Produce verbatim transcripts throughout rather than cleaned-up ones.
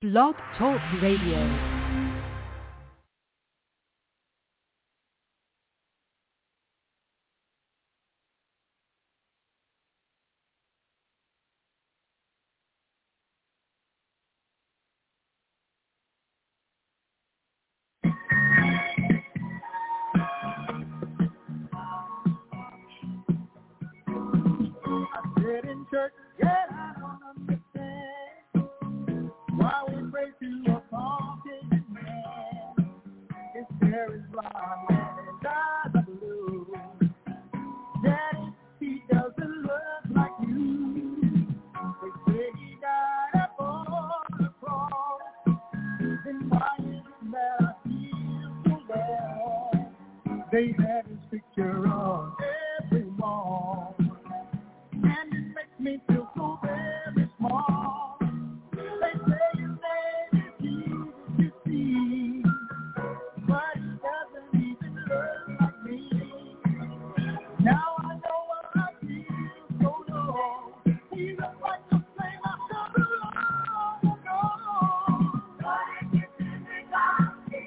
Blog Talk Radio. In church, yet I don't understand why we pray to a pumpkin man. His hair is blonde and his eyes are blue. Daddy, he doesn't look like you. They say he died upon the cross. Then why is it that I feel so bad? They had his picture on every wall. And it makes me feel so very small. They say his name is Jesus, you see, but he doesn't even look like me. Now I know what I feel so low. He looks like the flame after the Lord. No, what is it that they got me?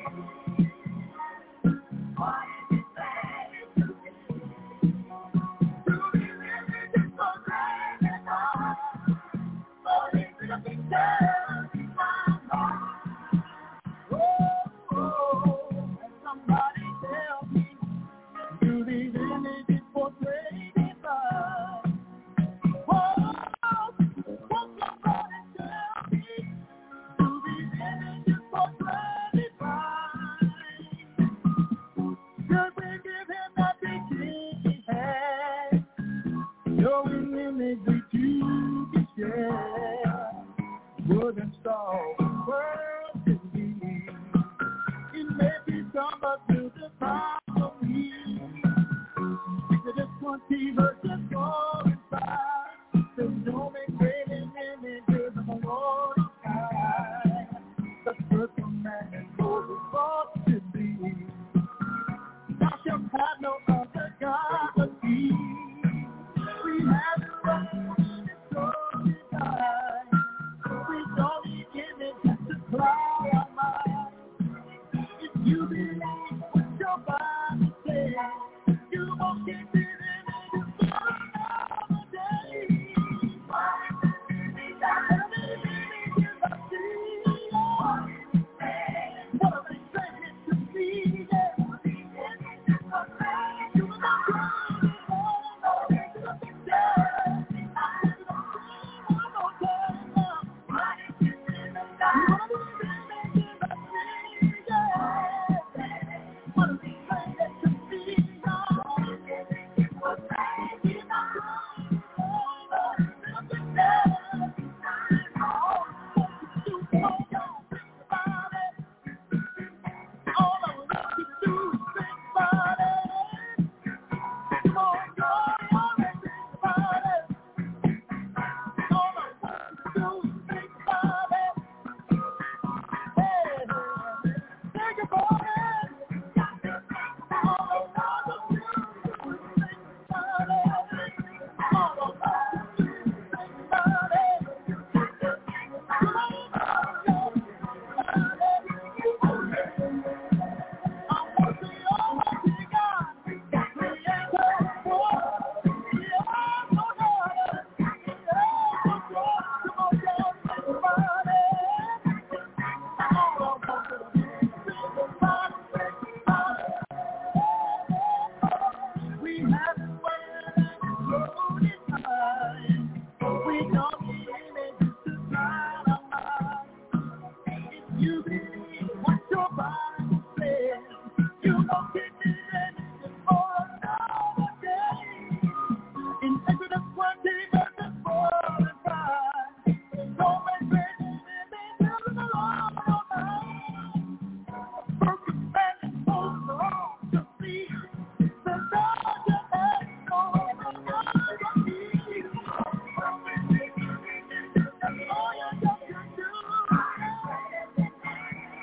What is it that to me? To be really just so great and hard. But it's looking down in my heart. Oh, oh, and somebody tell me, do these images portray divine? Oh, won't somebody tell me, do these images portray divine? Should we give him that big kiss he had? Showing image we two can share. Wouldn't solve the world to me. It may be some of you to follow me. Exodus twenty verses four and five. There's no make great images of the Lord of God. The first commandment Moses brought to thee. Thou shalt have no other God but me. We have the right in this holy time. We don't need images to cloud our minds. If you believe what your Bible says, you won't get these images for another day. What is it that images I see? What are they saying to me? These images are saying you are not good. All I want to do is think about it. Come on, girl, I want to think about it. All I want to do is think about it. Hey, think about it. All I want to do is think about it. All I want to do is think about it. Come on, girl, I want to see Almighty God, Creator, for He is no God. He is no God. Come on, girl, think about it. All I want to do is think about it, think about it. We haven't waited and slowed in time. We don't need images to blind our minds. If you believe what your Bible says, you won't get these images for another day. In Exodus twenty verses four and five, don't make great images of the Lord your mind. First commandment Moses wrong to see. The Lord your head, no other God but me. That's all you got to do.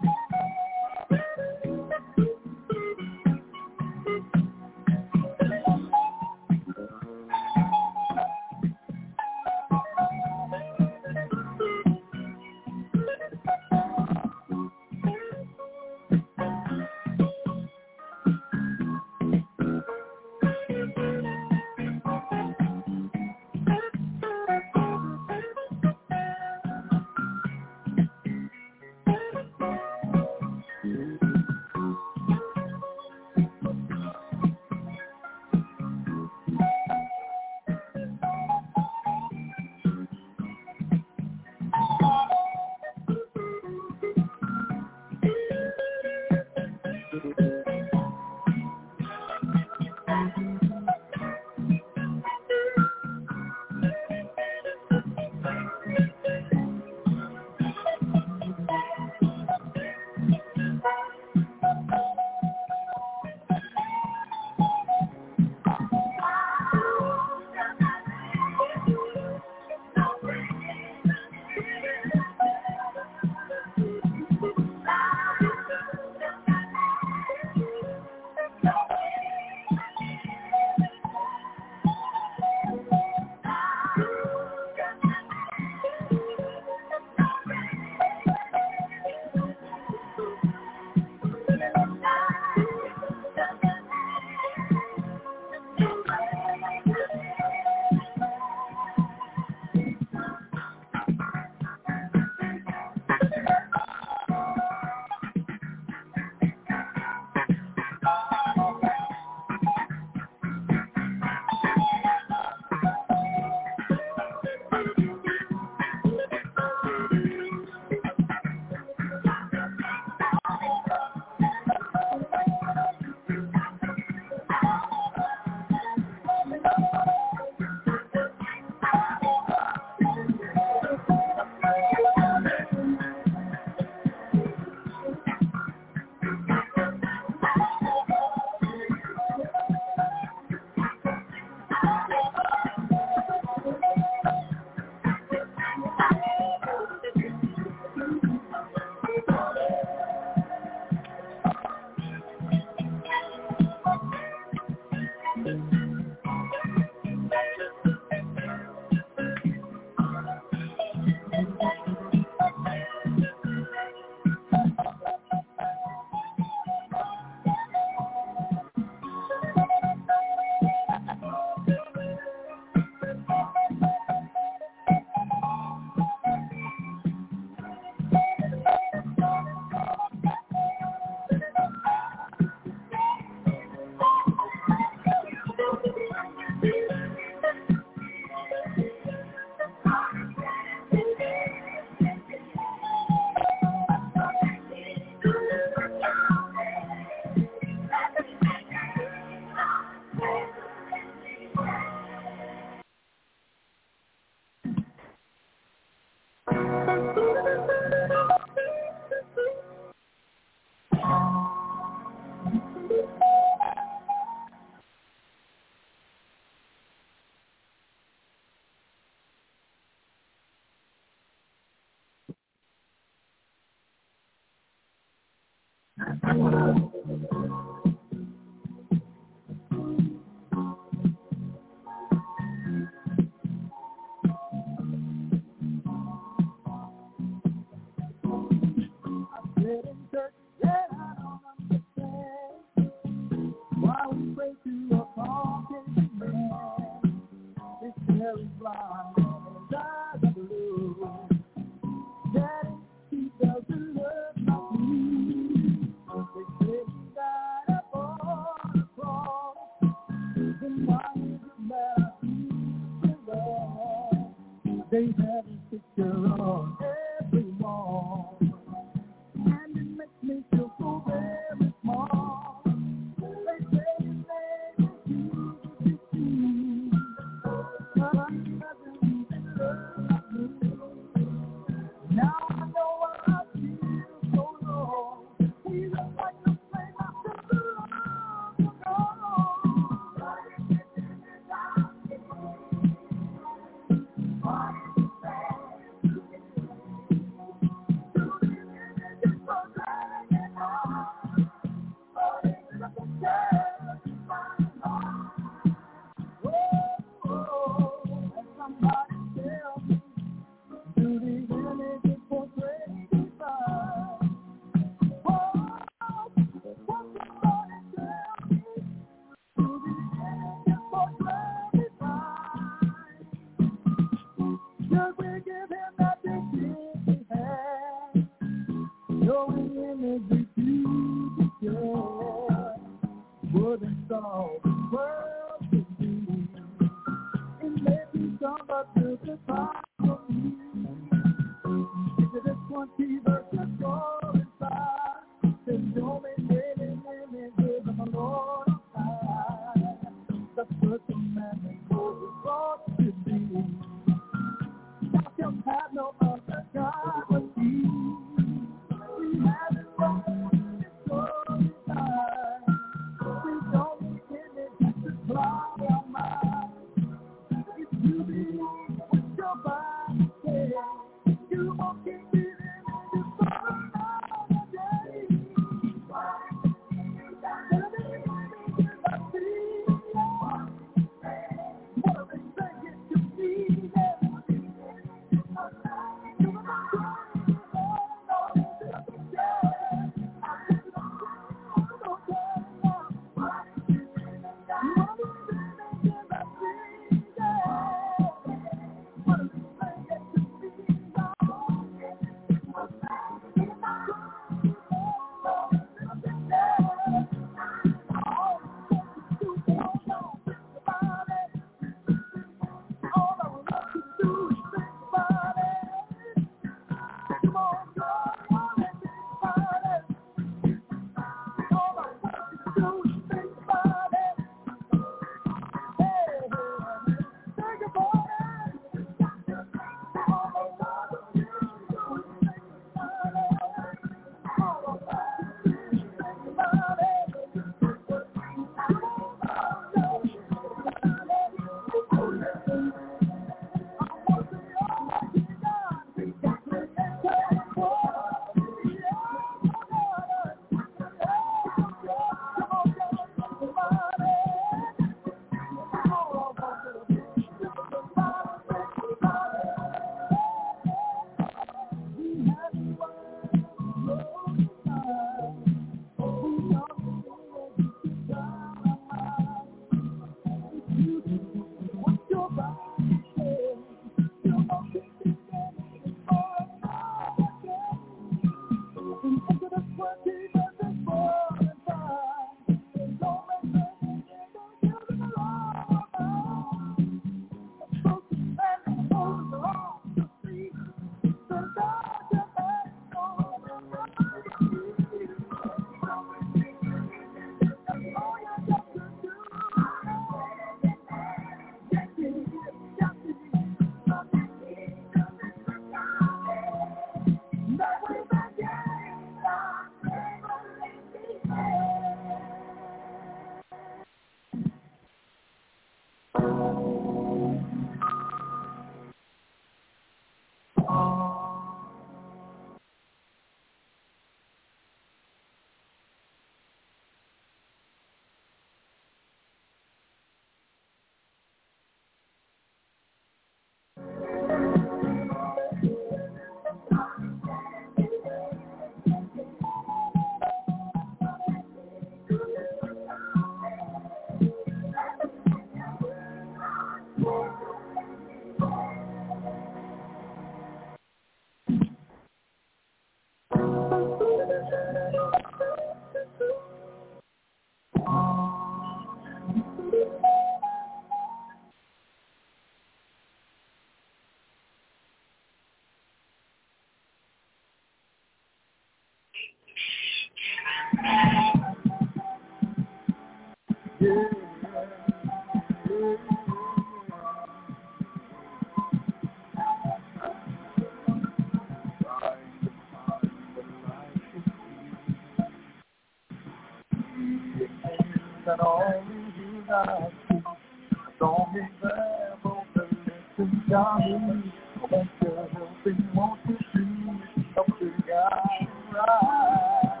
Johnny, I want your help and want to see something got right.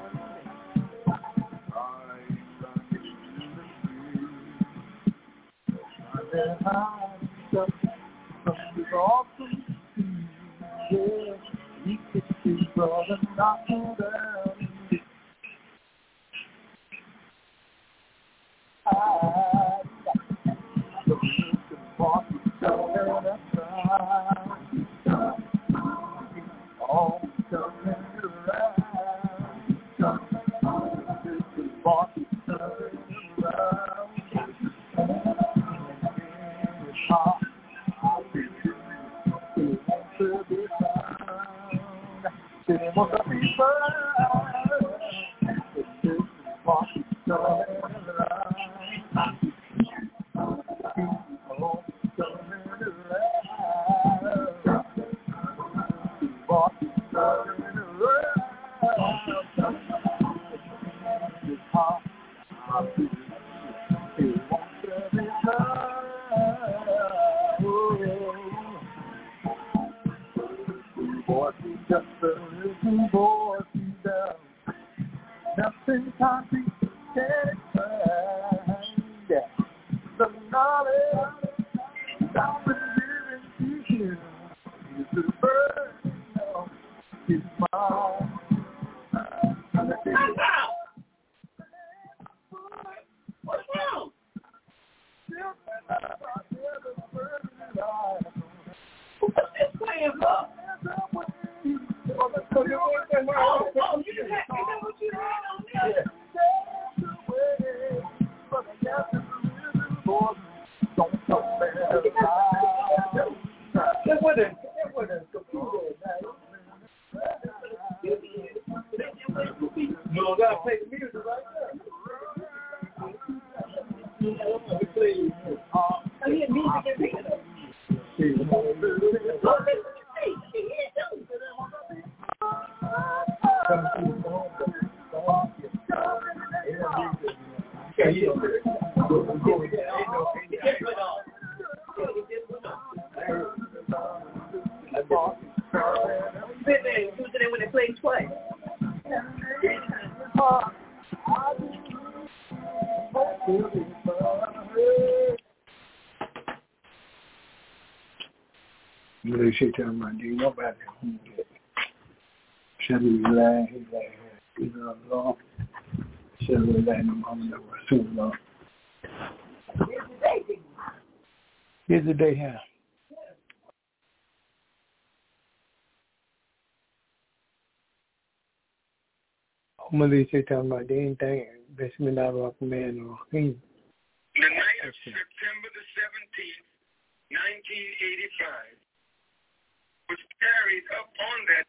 That high stuff, something awesome to see. Yeah, we could see brother knocking down. I the looking for coming up, all coming around. Looking for coming around. Heart, I'll be you want to be found. They want to be found. It's just what is coming around. People coming around. What is coming around. It's hot, I'll be you want to be found. Boy, she's just a little boy, she's down. Nothing concrete can find. The knowledge I've been giving to you is the burden of his mind. What's wrong? What's this playing for? Oh, oh, you just had, is that what you had on there? That's what the, that's what the computer is, man. You gotta play the music right there. We play, uh, I hear music in here. When they play twice. Really shit tell my dude, nobody home yet. Should be lying, he's like, he's not long. Should be lying, no mama that was soon long. Here's the day here. Home of these shit tell my dude, thing, basically not rock man or him. The night of September the seventeenth, nineteen eighty-five, was carried up on that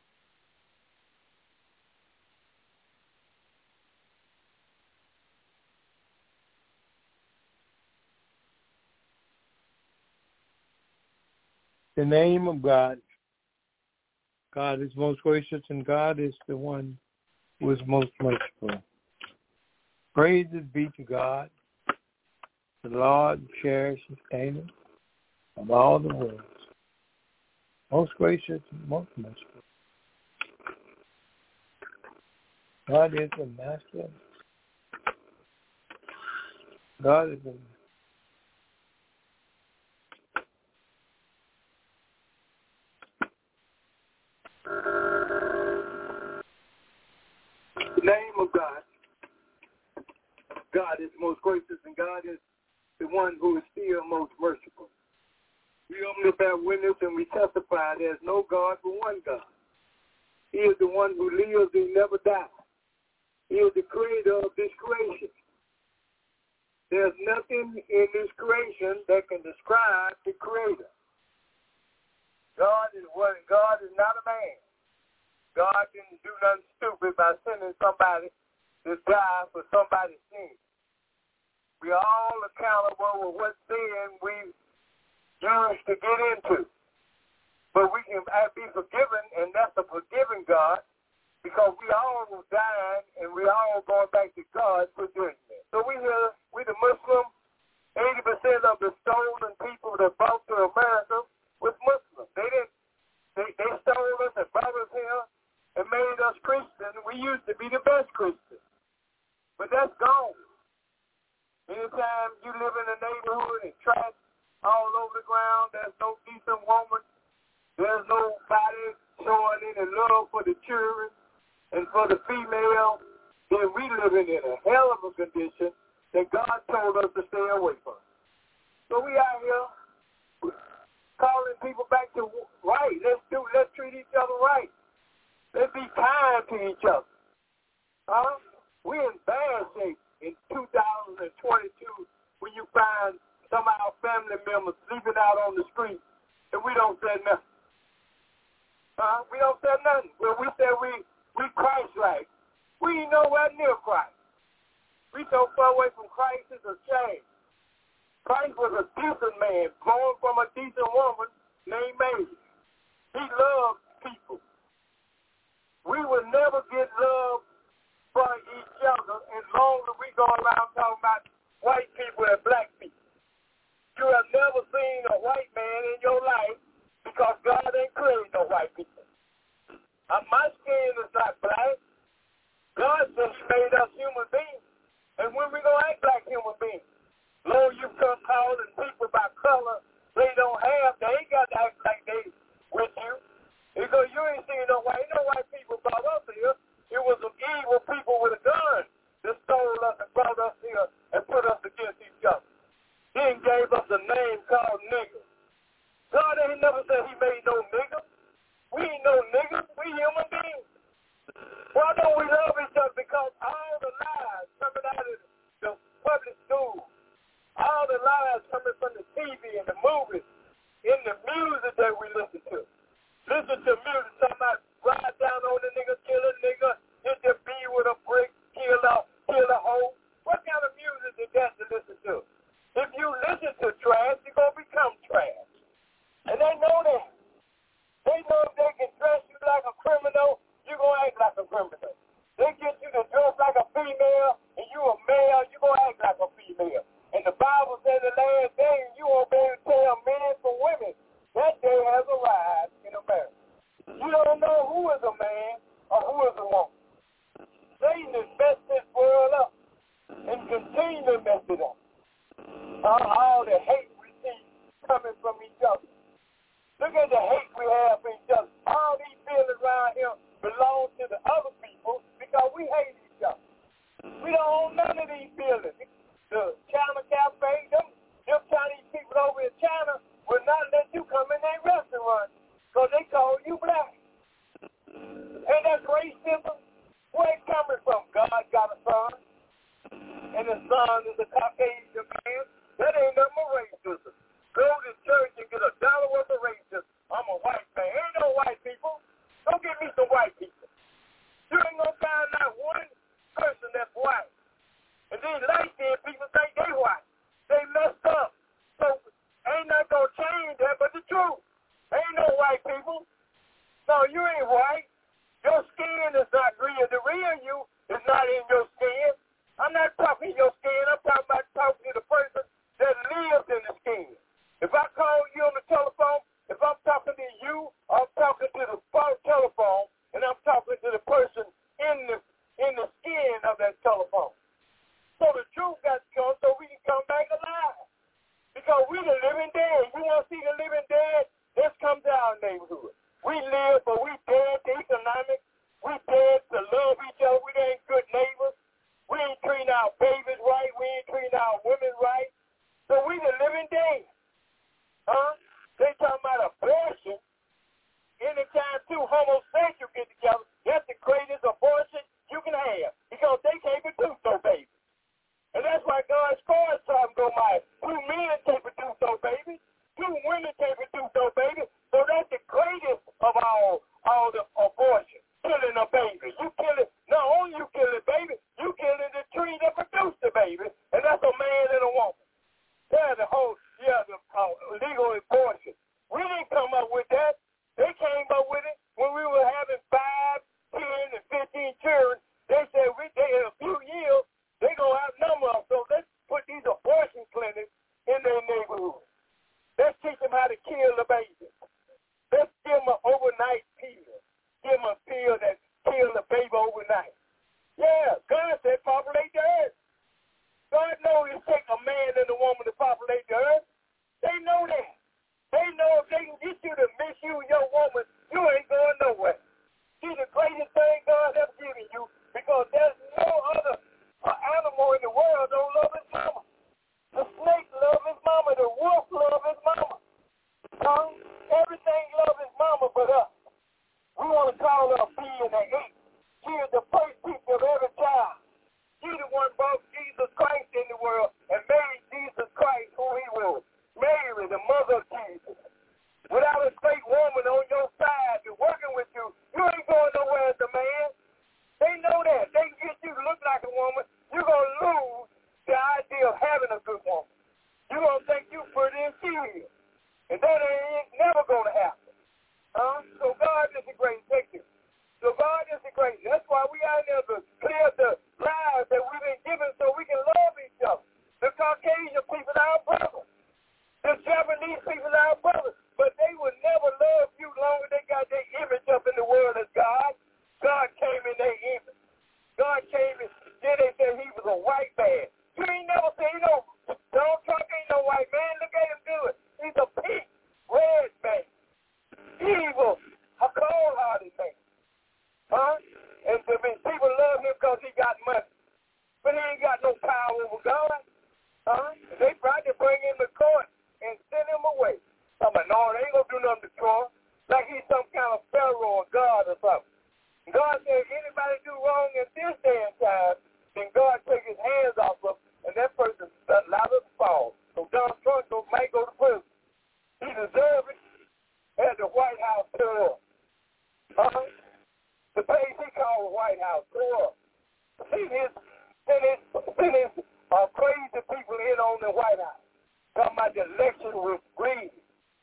the name of God. God is most gracious, and God is the one who is most merciful. Praises be to God, the Lord, cherish and sustainer of all the worlds. Most gracious and most merciful. God is the master. God is the The name of God. God is most gracious, and God is the one who is still most merciful. We open up our witness and we testify there's no God but one God. He is the one who lives and never dies. He is the creator of this creation. There's nothing in this creation that can describe the creator. God is one. God is not a man. God didn't do nothing stupid by sending somebody to die for somebody's sin. We are all accountable for what sin we used to get into. But we can be forgiven, and that's a forgiving God, because we all dying and we all going back to God for judgment. So we here, we the Muslim, eighty percent of the stolen people that brought to America, we used to be the best Christians. But that's gone. Anytime you live in a neighborhood and trash all over the ground, there's no decent woman, there's nobody showing any love for the children and for the female, then we living in a hell of a condition that God told us to stay away from. So we out here calling people back to right. Let's do. Let's treat each other right. Let's be kind to each other. Huh? We're in bad shape in two thousand twenty-two when you find some of our family members sleeping out on the street and we don't say nothing. Huh? We don't say nothing. Well, we say we we Christ-like. We ain't nowhere near Christ. We so far away from Christ, it's a shame. Christ was a decent man, born from a decent woman named Mary. He loved people. We will never get love for each other as long as we go around talking about white people and black people. You have never seen a white man in your life because God ain't created no white people. Uh, my skin is not black. God said he made us human beings. And when we going to act like human beings? Lord, you come calling people by color they don't have. They ain't got to act like they with you. Because you ain't seen no white, no white people brought us here. It was some evil people with a gun that stole us and brought us here and put us against each other. He gave us a name called nigger. God ain't never said he made no nigger. We ain't no nigger. We human beings. Why don't we love each other? Because all the lies coming out of the public schools, all the lies coming from the T V and the movies, in the music that we listen to. Listen to music talking about ride down on the nigga, kill a nigga, hit the B with a brick, kill a, kill a hoe. What kind of music is that to listen to? If you listen to trash, you're going to become trash. And they know that. They know if they can dress you like a criminal, you're going to act like a criminal. They get you to dress like a female, and you a male, you're going to act like a female. And the Bible says the last day, you won't be able to tell men from women. That day has arrived in America. You don't know who is a man or who is a woman. Satan has messed this world up and continue to mess it up. Uh, all the hate we see coming from each other. Look at the hate we have for each other. All these feelings around here belong to the other people because we hate each other. We don't own none of these feelings. The China Cafe, them, them Chinese people over in China will not let you come in their restaurant because they call you black. Ain't that racism? Where it coming from? God got a son, and the son is a Caucasian man. That ain't nothing but racism. Go to church and get a dollar worth of racism. I'm a white man. Ain't no white people. Go get me some white people. You ain't gonna find not one person that's white. And these light-skinned people think they white. They messed up. So ain't not gonna change that but the truth. Ain't no white people. No, you ain't white. Your skin is not real. The real you is not in your skin. I'm not talking your skin. I'm talking about talking to the person that lives in the skin. If I call you on the telephone, if I'm talking to you, I'm talking to the phone telephone, and I'm talking to the person in the in the skin of that telephone. So the truth got to come so we can come back alive. Because we the living dead. You want to see the living dead? Let's come to our neighborhood. We live, but we dead to economics. We dead to love each other. We ain't good neighbors. We ain't treating our babies right. We ain't treating our women right. So we the living dead. Huh? They talking about abortion. Anytime two homosexuals get together, that's the greatest abortion you can have. Because they can't produce no babies. And that's why God's scores something go by. Two men can't produce no baby. Two women can't produce no baby. So that's the greatest of all, all the abortion. Killing a baby. You kill it, not only you kill the baby, you killing the tree that produced the baby. And that's a man and a woman. Yeah, the whole, yeah, the uh, legal abortion. We didn't come up with that. They came up with it when we were Everything loves his mama but us. We want to call her a B and an E. She is the first teacher of every child. She the one brought Jesus Christ in the world and made Jesus Christ who he was. Mary, the mother of Jesus. Without a straight woman on your side and working with you, you ain't going nowhere as a man. They know that. They can get you to look like a woman. You're going to lose the idea of having a good woman. You're going to think you pretty and she is. And that ain't never going to happen. Huh? So God is a great victim. So God is a great. That's why we are there to clear the lives that we've been given so we can love each other. The Caucasian people are our brothers. The Japanese people are our brothers. But they will never love you long as they got their image up in the world as God. God came in their image. God came in, then they said he was a white man. You ain't never seen, you know, Donald Trump ain't no white man. Look at him do it. He's a pink, red man. Evil, a cold-hearted man. Huh? And I mean, people love him because he got money. But he ain't got no power over God. Huh? They tried to bring him to court and send him away. I'm like, no, they ain't going to do nothing to Trump. Like he's some kind of pharaoh or God or something. God said, anybody do wrong in this day and time, then God take his hands off of them, and that person is liable to fall. So Donald Trump might go to prison. He deserves it. At the White House tore up. Huh? The place he called the White House tore up. See his, send his, send his uh, crazy people in on the White House. Talking about the election was rigged.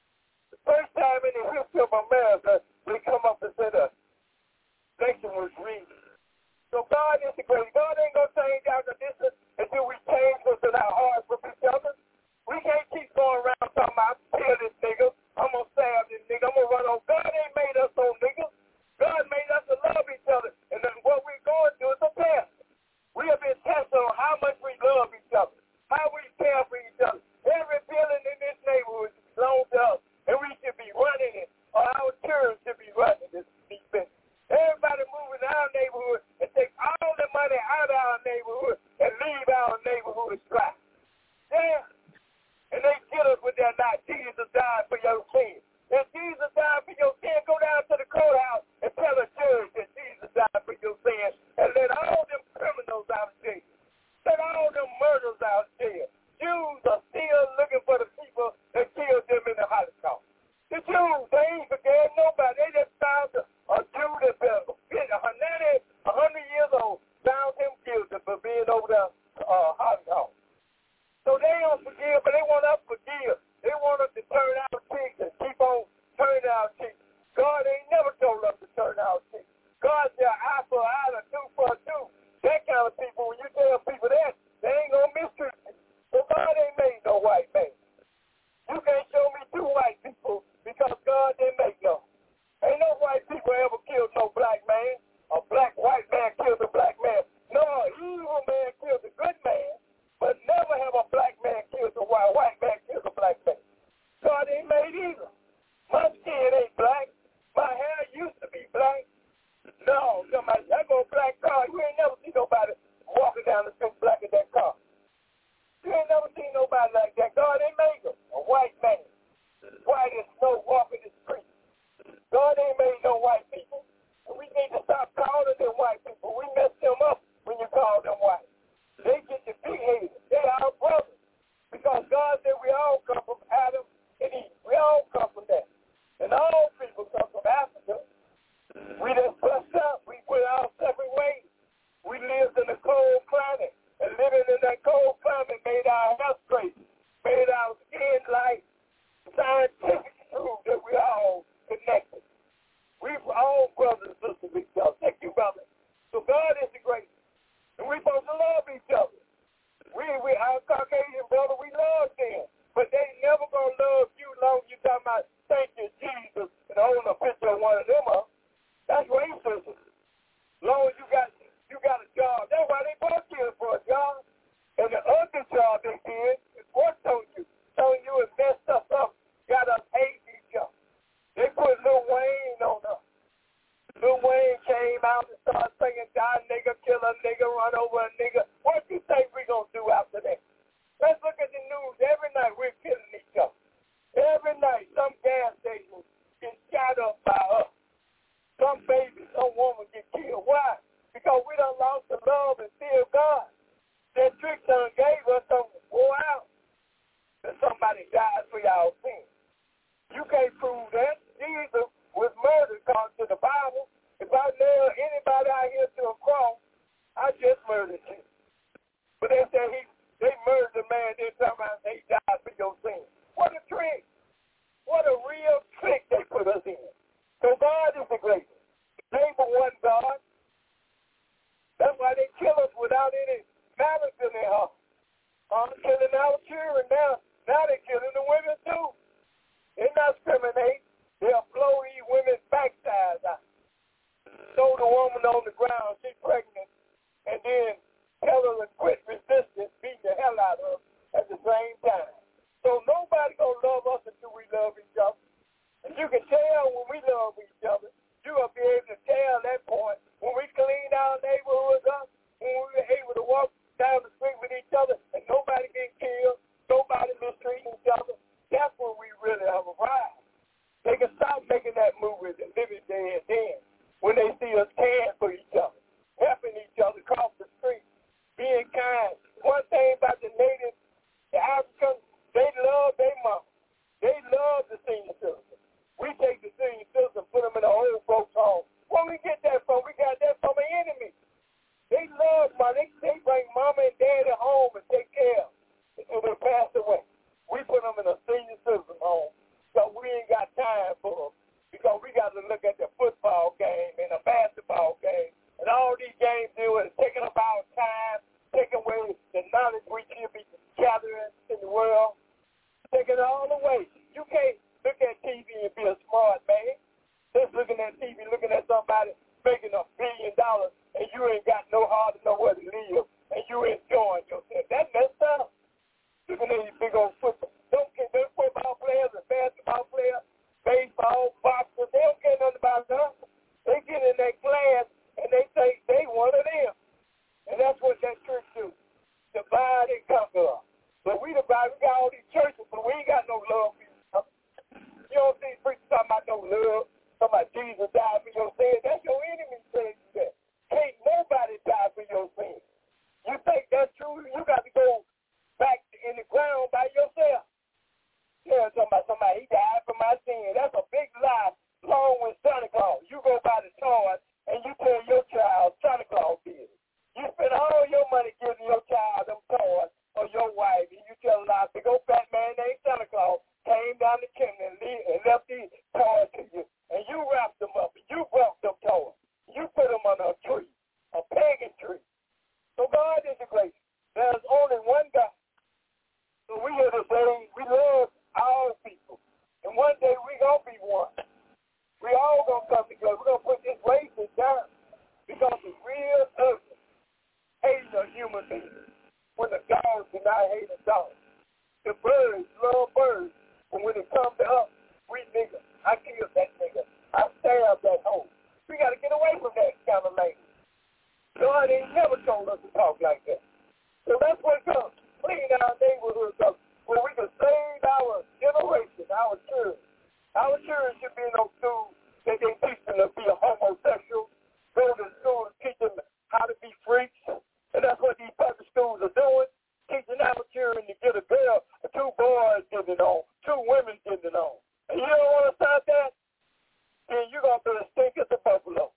The first time in the history of America, they come up and say the election was rigged. So God is the great. God ain't going to change our condition until we change what's in our hearts with each other. We can't keep going around talking about, kill this nigga. I'm going to stab this nigga. I'm going to run on. God ain't made us no niggas. God made us to love each other. And then what we're going through is a test. We have been tested on how much we love each other, how we care for each other. Every building in this neighborhood belongs to us, and we should be running it, or our children should be running this defense. Everybody moving our neighborhood and take all the money out of our neighborhood and leave our neighborhood dry. Yeah. And they get us with that lie, Jesus died for your sins. If Jesus died for your sins, go down to the courthouse and tell a judge that Jesus died for your sins and let all them criminals out of jail. Let all them murders out of jail. Jews are still looking for the people that killed them in the Holocaust. The Jews, they ain't forget nobody. They just found a, a Jew that's been one hundred years old, found him guilty for being over the uh, Holocaust. So they don't forgive, but they want us to forgive. They want us to turn our cheeks and keep on turning our cheeks. God ain't never told us to turn our cheeks. God said eye for eye and a tooth for a tooth. That kind of people, when you tell people that, they ain't going to mistreat you. So God ain't made no white man. You can't show me two white people because God didn't make no. Ain't no white people ever killed no black man. A black white man killed a black man. No, an evil man killed a good man. But never have a black man killed a white, white man killed a black man. God ain't made either. My skin ain't black. My hair used to be black. No, somebody, I go black car. You ain't never seen nobody walking down the street black in that car. You ain't never seen nobody like that. God ain't made them. A white man. White as snow walking the street. God ain't made no white people. And we need to stop calling them white people. We mess them up when you call them white. They get the big haters. They are our brothers. Because God said we all come from Adam and Eve. We all come from that. And all people come from Africa. We just bust up. We went our separate ways. We lived in a cold climate. And living in that cold climate made our health great. Made our skin light. Scientific proof that we all connected. We all brothers and sisters with each other. Thank you, brother. So God is the greatest. And we're supposed to love each other. We, we, our Caucasian brother, we love them. But they never going to love you long as you talking about, thank you, Jesus, and holding a picture of one of them up. That's racism. Long as you got you got a job. That's why they both kill for a job. And the other job they did is what told you. Telling you it messed us up. Got us hate each other. They put Lil Wayne on us. Lil Wayne came out and started singing, die nigga, kill a nigga, run over a nigga. What do you think we going to do after that? Let's look at the news. Every night we're killing each other. Every night some gas station you can tell when we love each other. You're going to be able to tell that point. When we cleaned our neighborhoods up, when we were able to walk down the street with each other and nobody get killed, nobody mistreating each other, that's when we really have arrived. They can stop making that movie and living there and then when they see us caring for each other, helping each other cross the street, being kind. One thing about the natives, the Africans, they love their mama. They love the senior citizens. We take the senior citizens and put them in the old folks' home. Where we get that from? We got that from an enemy. They love money. They, they bring mama and daddy home and take care of them until they pass away. We put them in a senior citizen home. So we ain't got time for them because we got to look at the football game and the basketball game. And all these games do is taking up our time, taking away the knowledge we should be gathering in the world, taking it all away. You can't look at T V and be a smart man. Just looking at T V, looking at somebody making a billion dollars, and you ain't got no heart to know where to live, and you enjoying yourself. That's messed up. Looking at these big old football. Don't care, those football players and basketball players, baseball, boxers, they don't care nothing about us. They get in that class, and they think they one of them. And that's what that church do. Divide and conquer. But we divide, we got all these churches, but we ain't got no love for each other. You don't see preachers talking about no love, talking about Jesus died for your sins. That's your enemy saying that. Can't nobody die for your sins. You think that's true? You got to go back in the ground by yourself. Yeah, talking about somebody, he died for my sins. That's a big lie, along with Santa Claus. You go by the toys and you tell your child Santa Claus did it. You spend all your money giving your child them toys or your wife, and you tell them, a big old fat man named Santa Claus came down the chimney and, leave, and left these toys to you, and you wrapped them up, and you brought them toys. You put them under a tree, a pagan tree. So God is the greatest. There's only one God. So we here to say we love all people, and one day we gonna be one. We all gonna come together. We're gonna put this racism down because it's real ugly. Hating a human being when the dogs do not hate a dog. The birds love birds, but when it comes to us, we niggas. I killed that nigga. I stabbed that hoe. We got to get away from that kind of language. God ain't never told us to talk like that. So that's what comes. Clean our neighborhoods up where we can save our generation, our children. Our children should be in those schools that they teach them to be a homosexual, go to school to teach them how to be freaks. And that's what these public schools are doing, teaching our children to get a girl, two boys getting it on, two women getting it on. And you don't want to stop that? Then you're going to be a stink as a buffalo.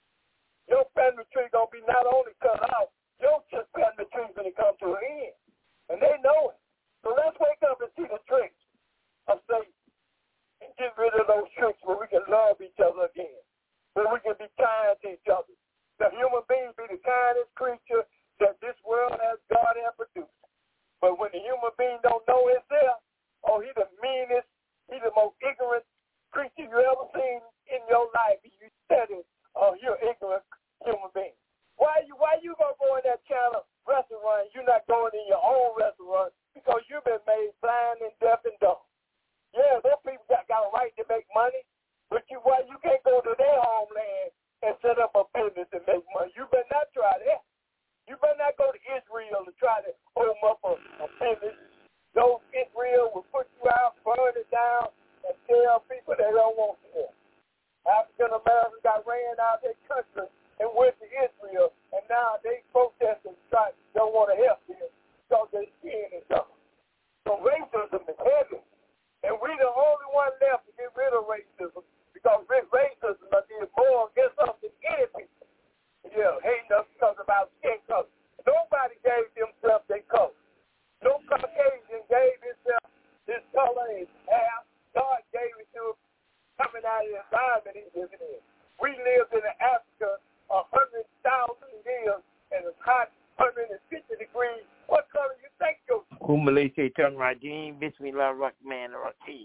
Your family tree going to be not only cut out, your family tree going to come to an end. And they know it. So let's wake up and see the tricks of Satan and get rid of those tricks where we can love each other again, where we can be kind to each other. The human being be the kindest creature that this world has God has produced. But when the human being don't know himself, oh, he's the meanest, he's the most ignorant creature you ever seen in your life. You study, oh, you're an ignorant human being. Why you why you gonna go in that China restaurant? You're not going in your own restaurant because you've been made blind and deaf and dumb. Yeah, those people got, got a right to make money, but you why you can't go to their homeland and set up a business and make money? You better not try that. You better not go to Israel and try to open up a, a business. Those Israel will put you out, burn it down, and tell people they don't want you there. African Americans got ran out of their country and went to Israel, and now they protest and try, don't want to help them because their skin is up. So racism is heavy, and we the only one left to get rid of racism because racism is more against us than any people. Yeah, hating us because of our skin color. Nobody gave themselves their color. No Caucasian gave himself his color, his hair. God gave it to him coming out of the environment he's living in. We lived in Africa a hundred thousand years and it's hot, one hundred fifty degrees. What color you think you're? Kumale Shaitan Rajim, Bismillah Rahman Rahim.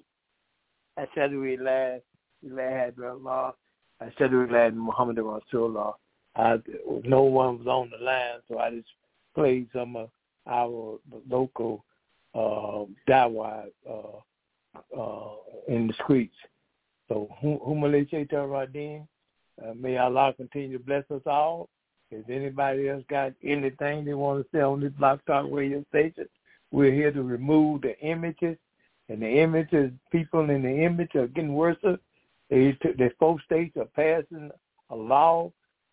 Ashadu Ilah, Ilah Allah, Ashadu Ilah Muhammad Rasulullah. I, no one was on the line, so I just played some of our local uh, dawah uh, uh, in the streets. So, Humalecheta Radim, uh, may Allah continue to bless us all. If anybody else got anything they want to say on this Block Talk radio station, we're here to remove the images. And the images, people in the image are getting worse. They, the four states are passing a law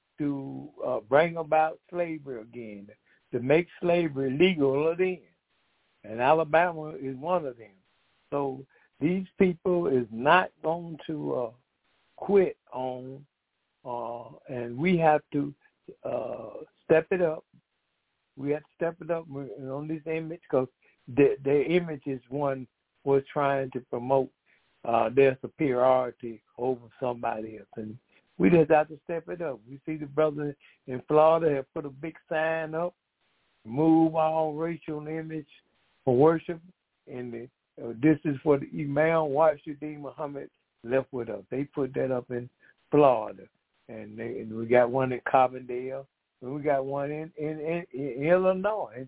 to uh, bring about slavery again, to make slavery legal again. And Alabama is one of them. So these people is not going to uh, quit on, uh, and we have to uh, step it up. We have to step it up on this image because the, their image is one was trying to promote uh, their superiority over somebody else. And we just have to step it up. We see the brothers in Florida have put a big sign up, remove all racial image for worship, and the, uh, this is for the Imam Washuddin Muhammad left with us. They put that up in Florida, and, they, and we got one in Carbondale, and we got one in, in, in, in Illinois,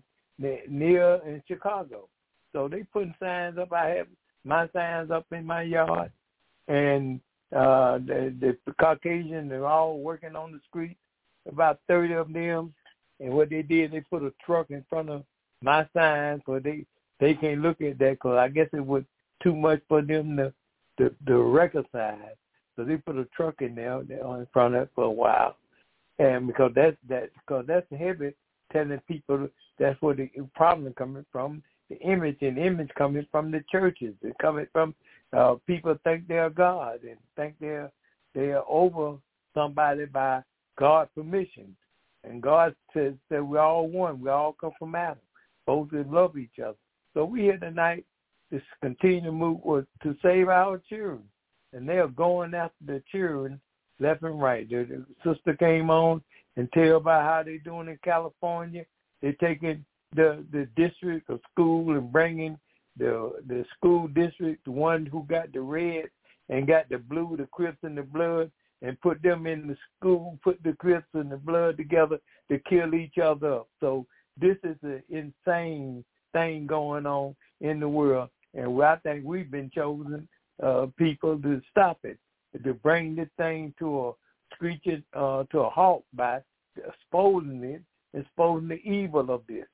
near in Chicago. So they putting signs up. I have my signs up in my yard, and uh, the, the Caucasian, they're all working on the street, about thirty of them. And what they did, they put a truck in front of my sign so they, they can't look at that because I guess it was too much for them to, to, to reconcile. So they put a truck in there in front of it for a while. And because that's, that, because that's heavy, telling people that's where the problem is coming from. The image and image coming from the churches. It's coming from uh, people think they're God and think they're they're over somebody by God's permission. And God says that we're all one. We all come from Adam. Both love each other. So we here tonight to continue to move with, to save our children. And they are going after the children left and right. The, the sister came on and tell about how they're doing in California. They're taking the the district of school and bringing the the school district, the one who got the red and got the blue, the Crips and the Blood, and put them in the school, put the Crips and the Blood together to kill each other up. So this is an insane thing going on in the world, and I think we've been chosen uh, people to stop it, to bring this thing to a screeching uh, to a halt by exposing it, exposing the evil of this.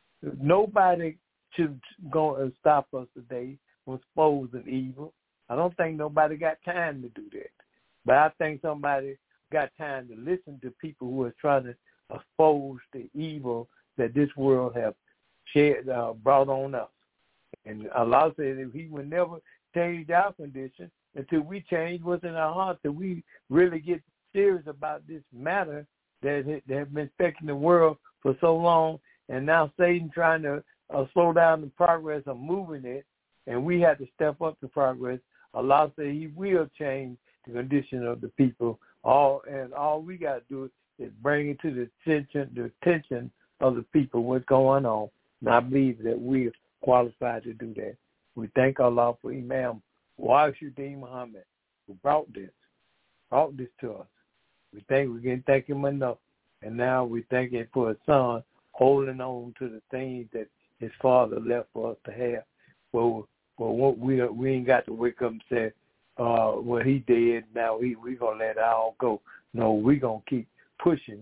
Nobody should go and stop us today from exposing evil. I don't think nobody got time to do that. But I think somebody got time to listen to people who are trying to expose the evil that this world have shared, uh, brought on us. And Allah said that he would never change our condition until we change what's in our heart, until we really get serious about this matter that, that has been affecting the world for so long. And now Satan trying to uh, slow down the progress of moving it, and we have to step up the progress. Allah said he will change the condition of the people. All and all we got to do is bring it to the attention, the attention of the people what's going on. And I believe that we're qualified to do that. We thank Allah for Imam Washuddin Muhammad who brought this, brought this to us. We think we can thank him enough, and now we thank him for his son holding on to the things that his father left for us to have. Well, well, we we ain't got to wake up and say, uh, well, he did. Now we we gonna let it all go. No, we gonna keep pushing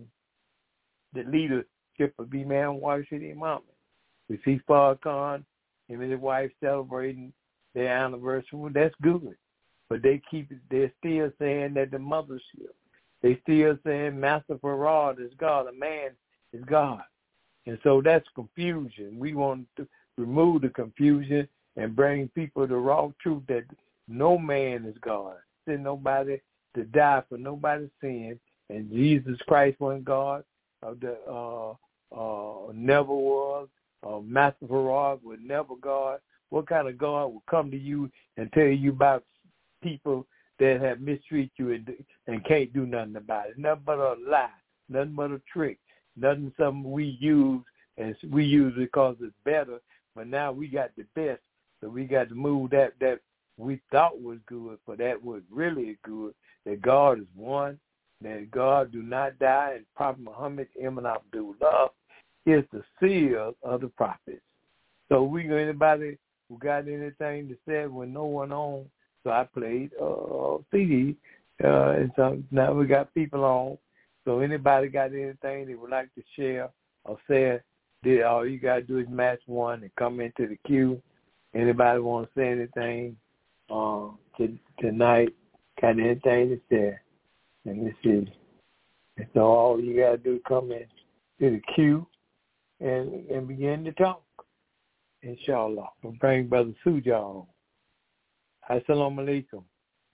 the leadership of Imam Washuddin Muhammad. We see Farrakhan, him and his wife celebrating their anniversary. Well, that's good, but they keep they're still saying that the mothership. They still saying Master Farad is God, a man is God. And so that's confusion. We want to remove the confusion and bring people the raw truth that no man is God. Send nobody to die for nobody's sin. And Jesus Christ wasn't God. Uh, the, uh, uh, never was. Uh, Master Farad was never God. What kind of God will come to you and tell you about people that have mistreated you and, and can't do nothing about it? Nothing but a lie. Nothing but a trick. Nothing something we use, and we use it because it's better, but now we got the best, so we got to move that that we thought was good, for that was really good, that God is one, that God do not die, and Prophet Muhammad Ibn Abdullah is the seal of the prophets. So we anybody who got anything to say when no one on, So I played uh, C D, uh, and so now we got people on. So anybody got anything they would like to share or say, did, all you got to do is match one and come into the queue. Anybody want to say anything uh, to, tonight, got anything to say? And this is, and so all you got to do is come in to the queue and, and begin to talk, inshallah. We'll bring Brother Suja on. Assalamu alaikum.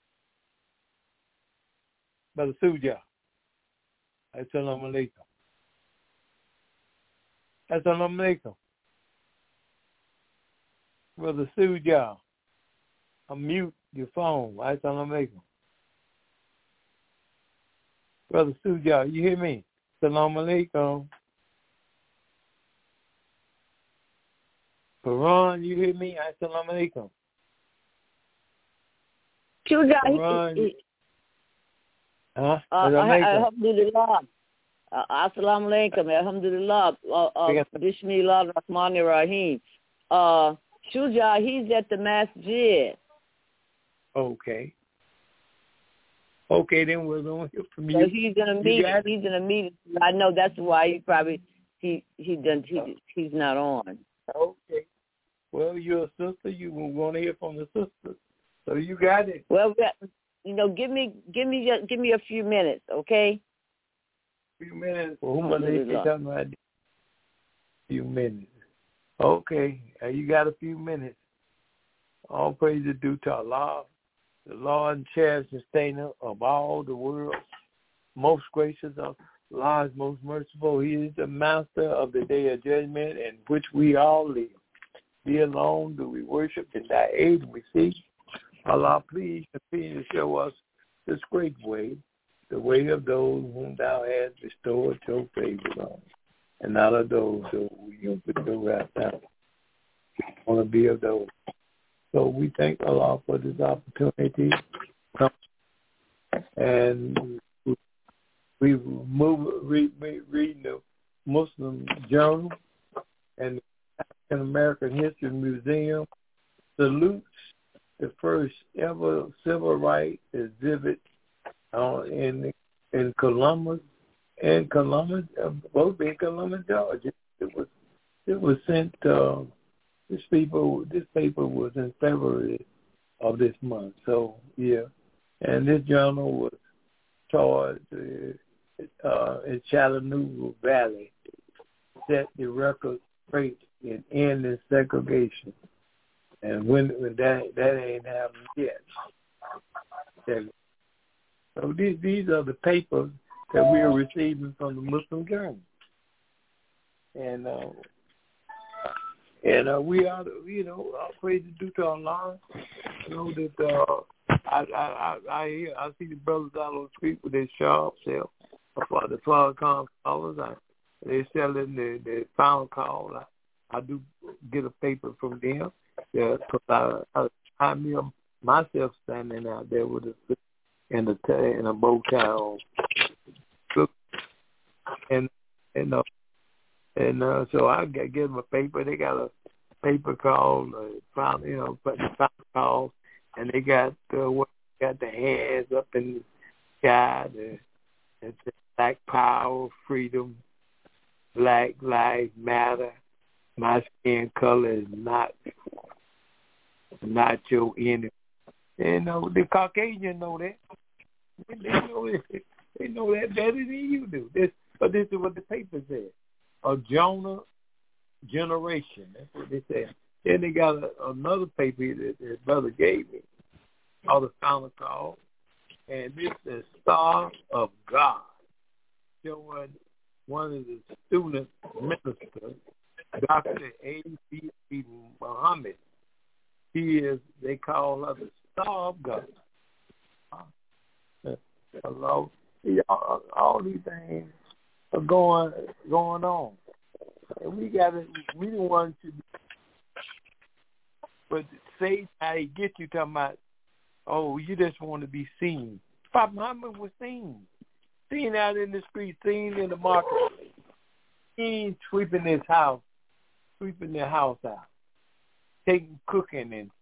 Brother Suja. Assalamu alaikum. Assalamu alaikum. Brother Suja. Unmute your phone. Assalamu alaikum. Brother Suja, you hear me? Assalamu alaikum. Quran, you hear me? Assalamu alaikum. Suja, Huh? Uh, Alhamdulillah. Uh, Assalamu alaikum. Alhamdulillah. Uh, uh, Bismillah ar-Rahman ar-Rahim. Uh, Shuja, he's at the masjid. Okay. Okay, then we're going to hear from you. So he's in a meeting. He's in a meeting. I know that's why he probably he he done he he's not on. Okay. Well, you're a sister. You want to hear from the sister, so you got it. Well, you know, give me give me give me a few minutes, okay? A few minutes. Well, who they talking about? A few minutes. Okay, uh, you got a few minutes. All praise is due to Allah, the Lord and cherished sustainer of all the world, most gracious of Allah is most merciful. He is the master of the day of judgment in which we all live. Be alone do we worship, in thy aid we seek. Allah, please continue to show us this great way, the way of those whom thou hast bestowed your favor on, and not of those who you could do right now. I want to be of those. So we thank Allah for this opportunity. And we move read, read, reading the Muslim Journal and the African American History Museum salutes the first ever civil rights exhibit uh, in in Columbus, in Columbus, uh, both in Columbus, Georgia. It was it was sent. Uh, this paper this paper was in February of this month. So yeah, and this journal was charged uh, uh, in Chattanooga Valley, set the record straight in ending segregation. And when, when that that ain't happened yet. So these these are the papers that we are receiving from the Muslim Journal, and uh, and uh, we are you know our praise is due to Allah. You know that uh, I I I I, hear, I see the brothers out on the street with their sharp sell for the Farrakhan callers. I, they're selling the the pound call. I, I do get a paper from them. Yeah, because I, I, I mean, myself standing out there with a in a t- in a bow tie on, and and uh, and uh, so I get give them a paper. They got a paper called uh, found, you know, but the found call, and they got uh, what got the hands up in the sky. The, the Black Power, Freedom, Black Lives Matter. My skin color is not not your enemy. And uh, the Caucasians know that. They know that. They know that better than you do. This, but this is what the paper said. A Jonah generation. That's what they said. Then they got a, another paper that his brother gave me, called the Final Call, and this is Star of God, showing one of the student ministers, Doctor A B Muhammad. He is, they call her the Star of God. Hello. All, all these things are going going on. And we got to, we don't want to, but say how he get you talking about, oh, you just want to be seen. Prophet Muhammad was seen. Seen out in the street, seen in the marketplace. Seen sweeping his house, sweeping their house out. Taking cooking and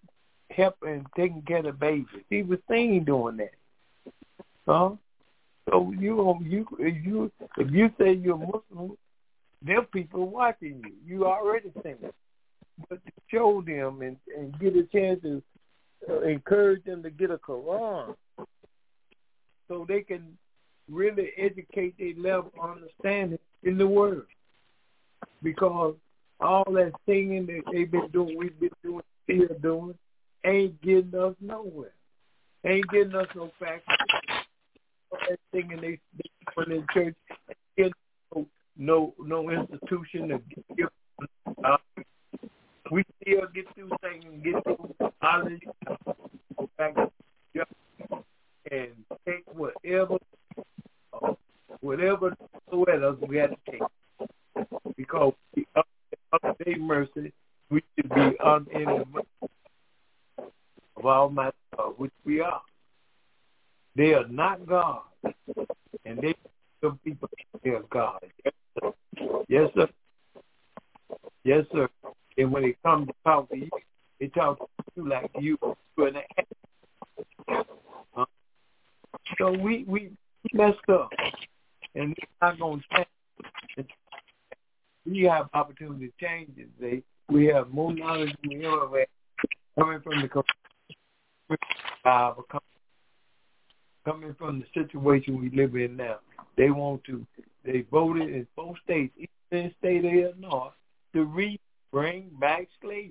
helping taking care of the babies. He was seen doing that. Huh? So you you if you if you say you're Muslim, there are people watching you. You already seen it. But to show them and, and get a chance to uh, encourage them to get a Quran so they can really educate their level of understanding in the Word. Because all that singing that they've been doing, we've been doing, still doing, ain't getting us nowhere. Ain't getting us no facts. All that singing they doing in church, ain't no, no, no institution to give. Uh, we still get through singing, get through hallelujah, go back and take whatever, uh, whatever sweaters we had to take. Because we up, up their mercy, we should be un, in the mercy of Almighty God, which we are. They are not God, and they some people they are God. Yes, sir. Yes, sir. And when they come to talk to you, they talk to you like you were an act. Huh? So we we messed up, and it's not going to change. We have opportunity to change it. They, we have more knowledge than we ever had coming from the uh, coming from the situation we live in now. They want to. They voted in both states, even in the state of Illinois, to re bring back slavery.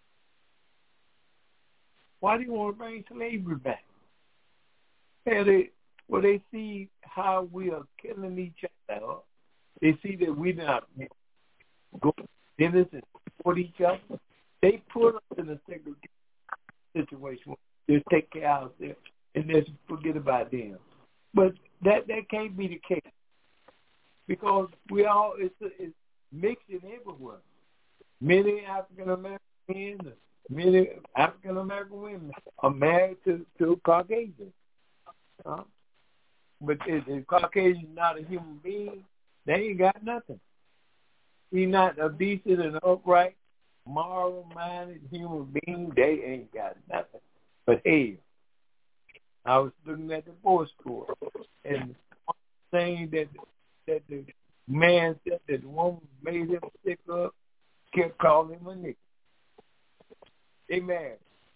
Why do you want to bring slavery back? Yeah, they, well, they see how we are killing each other. They see that we're not going to business and support each other. They put us in a segregation situation. Just take care of ourselves and just forget about them. But that, that can't be the case because we all it's, it's mixing everywhere. Many African American men, many African American women are married to, to Caucasians. Huh? But if the Caucasian is not a human being, they ain't got nothing. He's not a decent and upright, moral-minded human being. They ain't got nothing but hell. I was looking at the divorce court, and one thing that that the man said that the woman made him sick up, kept calling him a nigga. They married.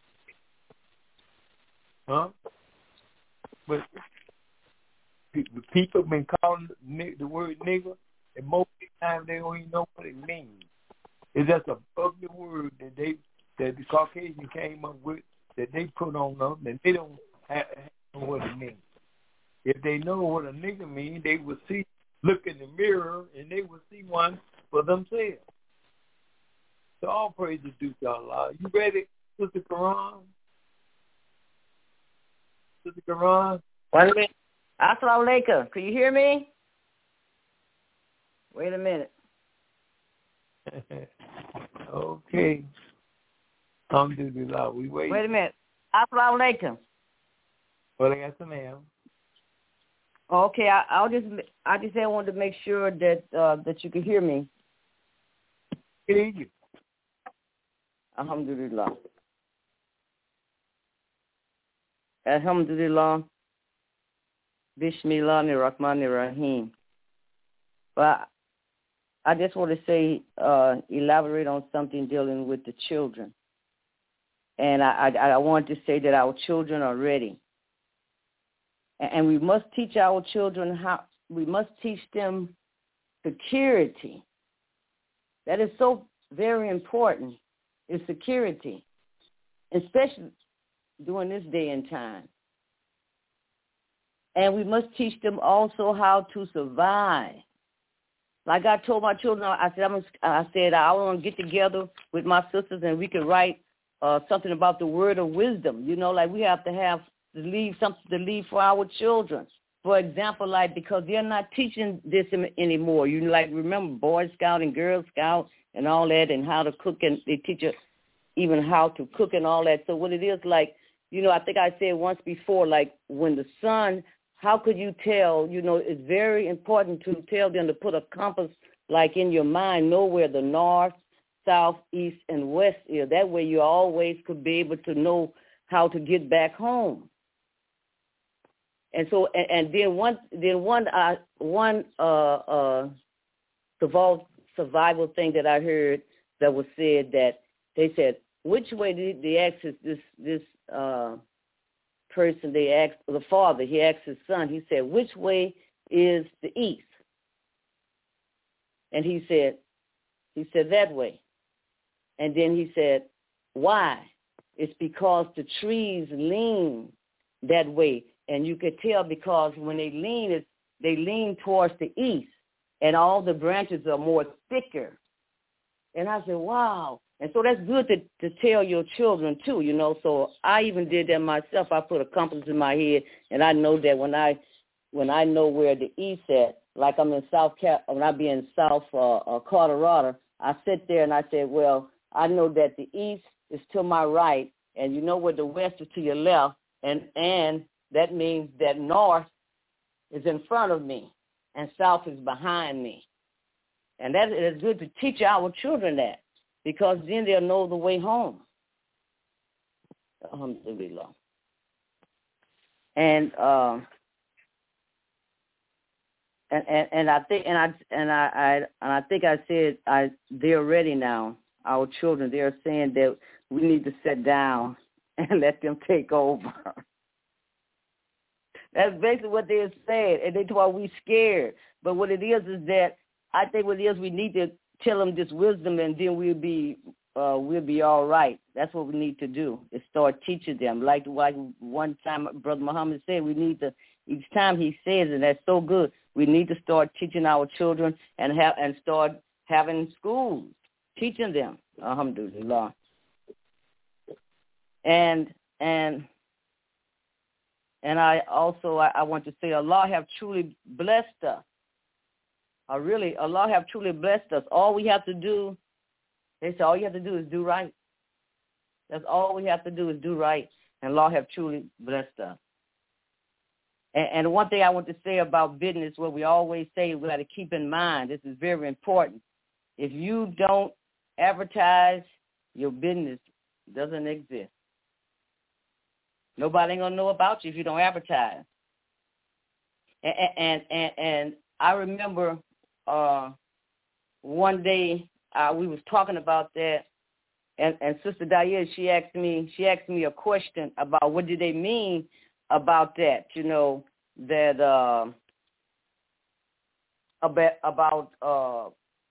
Huh? But people have been calling the word nigger, and most of the time they don't even know what it means. It's just a ugly word that they that the Caucasian came up with that they put on them, and they don't have, have know what it means. If they know what a nigger means, they would see, look in the mirror, and they would see one for themselves. So all praise is due to Allah. You ready, Sister Quran? Sister Quran? Wait a minute. Assalamu alaikum. Can you hear me? Wait a minute. Okay. Alhamdulillah. We wait. Wait a minute. Assalamu alaikum. Well, I got some ma'am. Okay, I, I'll just I just I wanted to make sure that uh, that you could hear me. Can hear you. Alhamdulillah. Alhamdulillah. Bismillahirrahmanirrahim. But I just want to say, uh, elaborate on something dealing with the children. And I, I, I want to say that our children are ready. And we must teach our children how, we must teach them security. That is so very important, is security, especially during this day and time. And we must teach them also how to survive. Like I told my children, I said, I'm, I said I want to get together with my sisters and we could write uh, something about the word of wisdom. You know, like we have to have to leave something to leave for our children. For example, like because they're not teaching this anymore. You like remember Boy Scout and Girl Scout and all that, and how to cook, and they teach us even how to cook and all that. So what it is like, you know, I think I said once before, like when the sun. How could you tell, you know, it's very important to tell them to put a compass, like in your mind, know where the north, south, east, and west is. That way you always could be able to know how to get back home. And so, and, and then one, then one, uh, one uh, uh, survival, survival thing that I heard that was said that they said, which way did they ask his, this this uh, person? They asked the father. He asked his son. He said, which way is the east? And he said, he said that way. And then he said, why? It's because the trees lean that way. And you could tell because when they lean, it, they lean towards the east, and all the branches are more thicker. And I said, wow. And so that's good to, to tell your children, too, you know. So I even did that myself. I put a compass in my head, and I know that when I when I know where the east at, like I'm in South Cal, when I be in South uh, uh, Colorado, I sit there and I said, well, I know that the east is to my right, and you know where the west is to your left, and and that means that north is in front of me and south is behind me. And that is good to teach our children that, because then they'll know the way home. Alhamdulillah. And uh, and, and and I think and I and I, I and I think I said I they're ready now. Our children, they're saying that we need to sit down and let them take over. That's basically what they're saying, and they why we scared. But what it is is that I think what it is we need to tell them this wisdom, and then we'll be uh, we'll be all right. That's what we need to do, is start teaching them. Like like one time Brother Muhammad said, we need to, each time he says it, that's so good, we need to start teaching our children and have and start having schools, teaching them. Alhamdulillah. And and and I also I, I want to say Allah have truly blessed us. I really Allah have truly blessed us. All we have to do, they say all you have to do is do right. That's all we have to do is do right. And Allah have truly blessed us. And, and one thing I want to say about business, what we always say, we got to keep in mind, this is very important. If you don't advertise, your business doesn't exist. Nobody ain't gonna know about you if you don't advertise. And and and, and I remember uh, one day uh, we was talking about that, and, and Sister Daya, she asked me she asked me a question about what did they mean about that, you know, that uh, about about uh,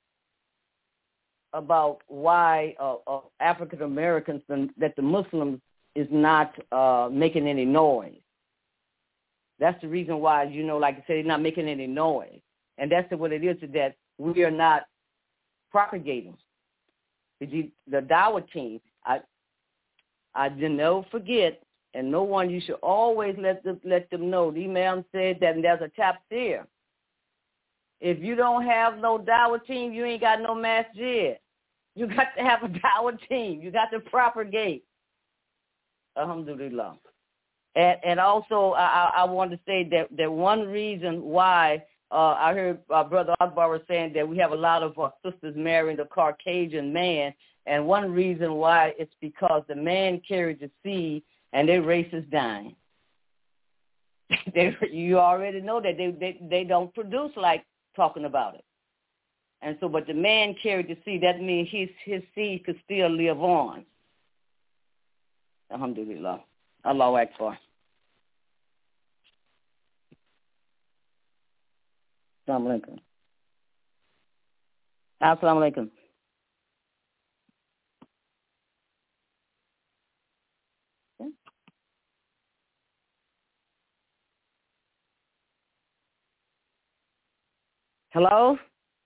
about why uh, uh, African Americans and that the Muslims is not uh, making any noise. That's the reason why, you know, like I said, they're not making any noise. And that's what it is, is that we are not propagating. The, the Dawah team, I I never forget, and no one, you should always let them, let them know. The Imam said that, and there's a tafsir. If you don't have no Dawah team, you ain't got no masjid. You got to have a Dawah team. You got to propagate. Alhamdulillah. And, and also, I, I want to say that, that one reason why uh, I heard uh, Brother Akbar was saying that we have a lot of our sisters marrying the Caucasian man, and one reason why it's because the man carried the seed and their race is dying. they, you already know that they, they, they don't produce like talking about it. And so, but the man carried the seed. That means his, his seed could still live on. Alhamdulillah. Allahu Akbar. Assalamu alaikum. Assalamu alaikum. Hello?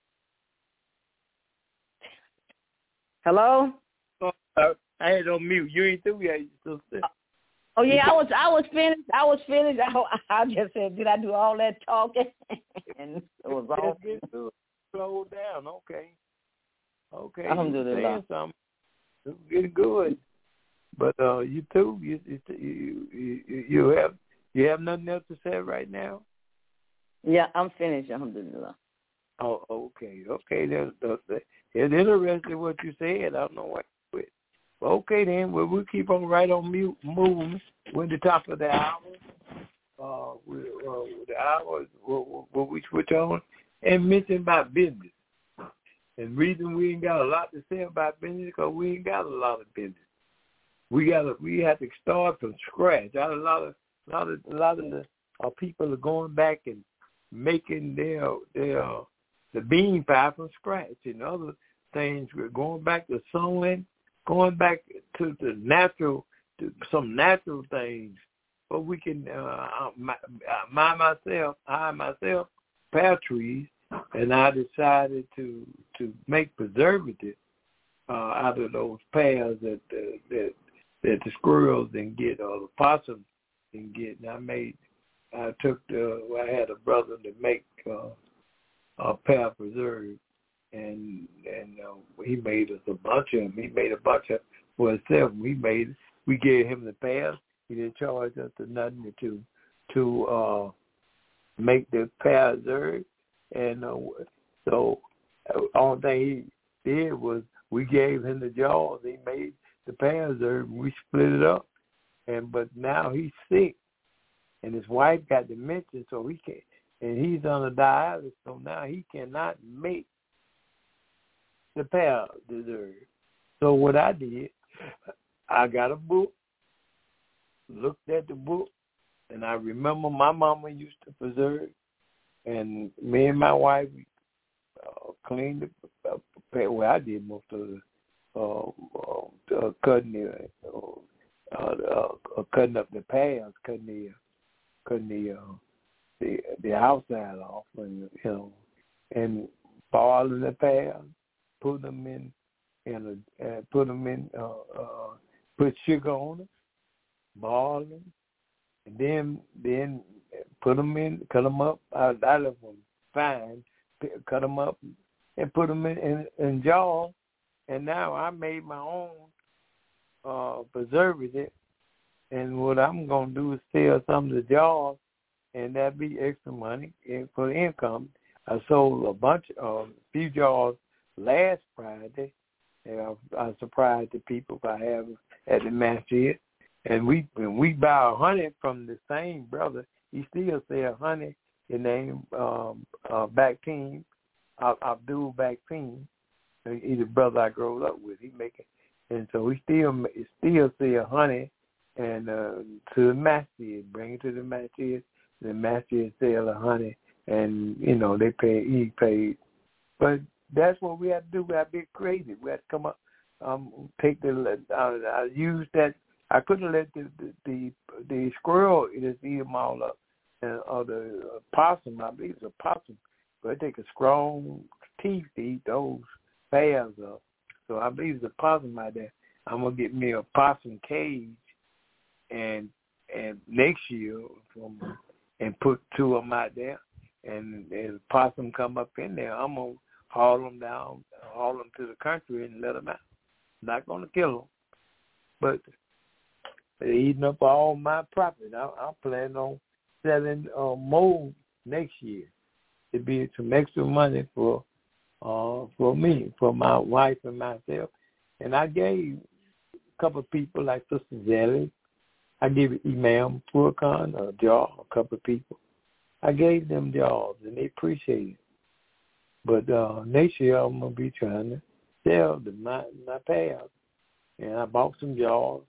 Hello? Oh, I had on mute. You ain't through yet. You still sit. Oh yeah, I was I was finished. I was finished. I, I just said, did I do all that talking? And it was all slow down. Okay. Okay. Alhamdulillah. You getting good. But uh, you too. You you, you you have you have nothing else to say right now. Yeah, I'm finished. Alhamdulillah. Oh, okay, okay. That's, that's, it's interesting what you said. I don't know what. Well, okay, then. Well, we'll keep on right on mute, moving. We're at the top of the hour. Uh, we, uh, the hour, what, what we switch on, and mention about business. And reason we ain't got a lot to say about business because we ain't got a lot of business. We got to, we have to start from scratch. A lot of, a lot of, a lot of the uh, people are going back and making their their uh, the bean pie from scratch and other things. We're going back to sewing, going back to the natural, to some natural things. But we can, uh, my, my myself, I myself, pear trees, and I decided to to make preservative uh, out of those pears that uh, that that the squirrels didn't get or the possums didn't get. And I made, I took the, I had a brother to make uh, a pear preserve, and and uh, he made us a bunch of them. He made a bunch of for himself. We made, we gave him the pears. He didn't charge us to nothing to to uh, make the pear preserve. And uh, so the only thing he did was we gave him the jaws. He made the pear preserve. We split it up. And but now he's sick, and his wife got dementia, so he can't. And he's on a dialysis, so now he cannot make the pear preserve. So what I did, I got a book, looked at the book, and I remember my mama used to preserve, and me and my wife uh, cleaned the uh, well, I did most of the uh, uh, cutting the uh, uh, uh, cutting up the pears, cutting the cutting the uh, the the outside off, and you know, and boiling the pears, put them in, and uh, put them in, uh, uh, put sugar on them, boil them, and then then put them in, cut them up. I, I left them fine, cut them up, and put them in, in, in jars. And now I made my own uh, preservative. And what I'm going to do is sell some of the jars, and that'd be extra money for income. I sold a bunch of, a few jars last Friday. And I, I surprised the people I have at the masjid. And we when we buy honey from the same brother, he still sell honey. His name um, uh, Bakhtin, Abdul Bakhtin. He's the brother I grew up with. He make it, and so we still still sell honey and uh, to the masjid, bring it to the masjid. The masjid sell the honey, and you know they pay. He paid, but that's what we had to do. We had to be creative. We had to come up, um, take the. Uh, I used that. I couldn't let the the, the, the squirrel just eat them all up, and, or the uh, possum. I believe it's a possum, but it take a strong teeth to eat those pears up. So I believe it's a possum out there. I'm gonna get me a possum cage, and and next year from and put two of them out there, and and possum come up in there. I'm gonna haul them down, haul them to the country, and let them out. Not gonna kill them, but they're eating up all my profit. I, I'm planning on selling uh, more next year. It'd be some extra money for uh, for me, for my wife and myself. And I gave a couple of people like Sister Zelly. I gave Imam Furqan a jar, a couple of people. I gave them jars, and they appreciate it. But uh, next year I'm going to be trying to sell the, my, my pears. And I bought some jars.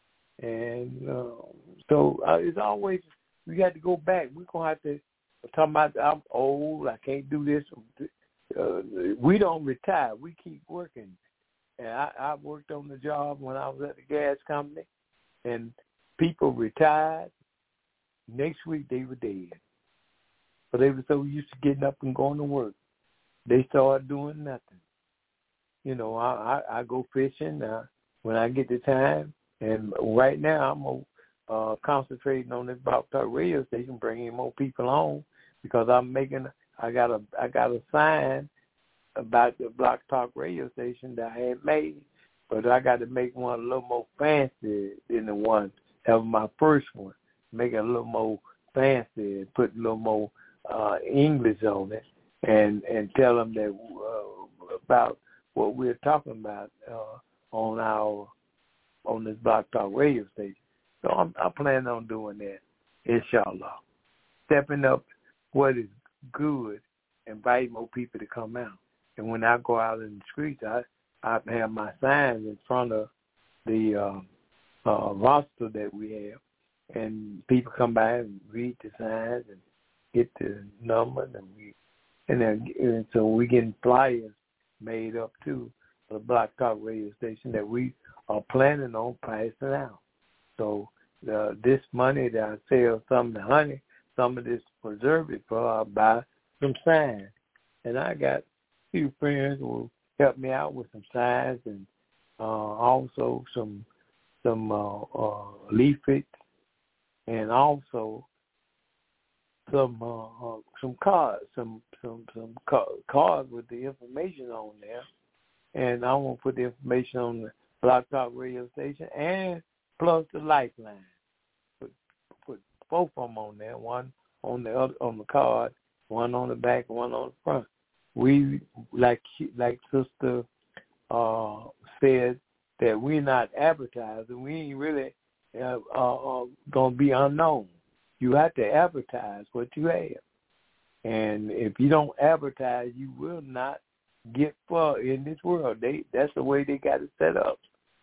And uh, so uh, it's always, we got to go back. We're going to have to, talk about I'm old, I can't do this. Uh, we don't retire. We keep working. And I, I worked on the job when I was at the gas company, and people retired. Next week they were dead. But they were so used to getting up and going to work. They started doing nothing. You know, I, I, I go fishing uh, when I get the time. And right now I'm uh, concentrating on this Blog Talk radio station, bringing more people on, because I'm making. I got a I got a sign about the Blog Talk radio station that I had made, but I got to make one a little more fancy than the one that was my first one. Make it a little more fancy, put a little more uh, English on it, and and tell them that uh, about what we're talking about uh, on our on this Block Talk radio station. So I'm, I plan on doing that, inshallah. Stepping up what is good, invite more people to come out. And when I go out in the streets, I, I have my signs in front of the uh, uh, roster that we have. And people come by and read the signs and get the numbers. And, we, and, then, and so we're getting flyers made up, too, for the Block Talk radio station that we are planning on passing out. So uh, this money that I sell some of the honey, some of this preserve it for, I'll buy some signs. And I got a few friends who will help me out with some signs and uh, also some some uh, uh, leaflets and also some uh, uh, some cards, some some some cards with the information on there. And I want to put the information on the Block Talk radio station and plus the lifeline. Put, put both of them on there, one on the other, on the card, one on the back, one on the front. We, like like Sister uh, said, that we're not advertising. We ain't really uh, uh, uh, going to be unknown. You have to advertise what you have. And if you don't advertise, you will not get far in this world. They That's the way they got it set up.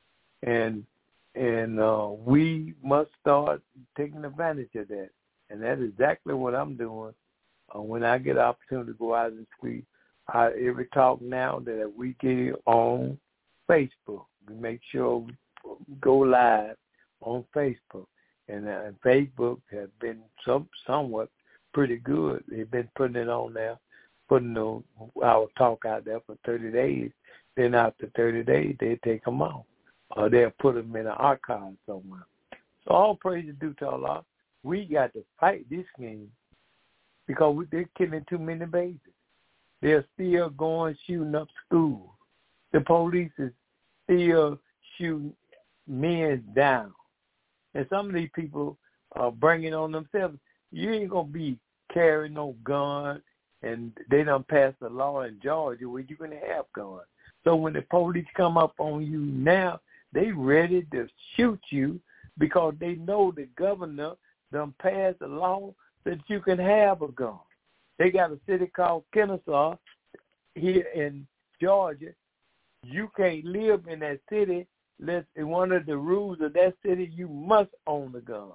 And and uh, we must start taking advantage of that. And that's exactly what I'm doing. Uh, when I get an opportunity to go out in the street, I, every talk now that we get on Facebook, we make sure we go live on Facebook. And, uh, and Facebook has been some, somewhat pretty good. They've been putting it on there, putting the, our talk out there for thirty days. Then after thirty days, they take them off. Or they'll put them in an archive somewhere. So all praise is due to Allah. We got to fight this game because we, they're killing too many babies. They're still going shooting up schools. The police is still shooting men down. And some of these people are bringing on themselves. You ain't going to be carrying no gun, and they done passed a law in Georgia where you can have guns. So when the police come up on you now, they ready to shoot you because they know the governor done passed a law that you can have a gun. They got a city called Kennesaw here in Georgia. You can't live in that city unless in one of the rules of that city you must own a gun.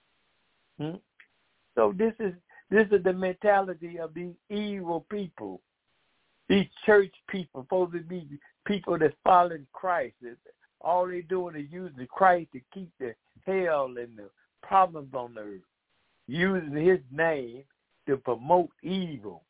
Hmm? So this is this is the mentality of these evil people, these church people, supposed to be people that's following Christ. All they doing is using Christ to keep the hell and the problems on the earth, using his name to promote evil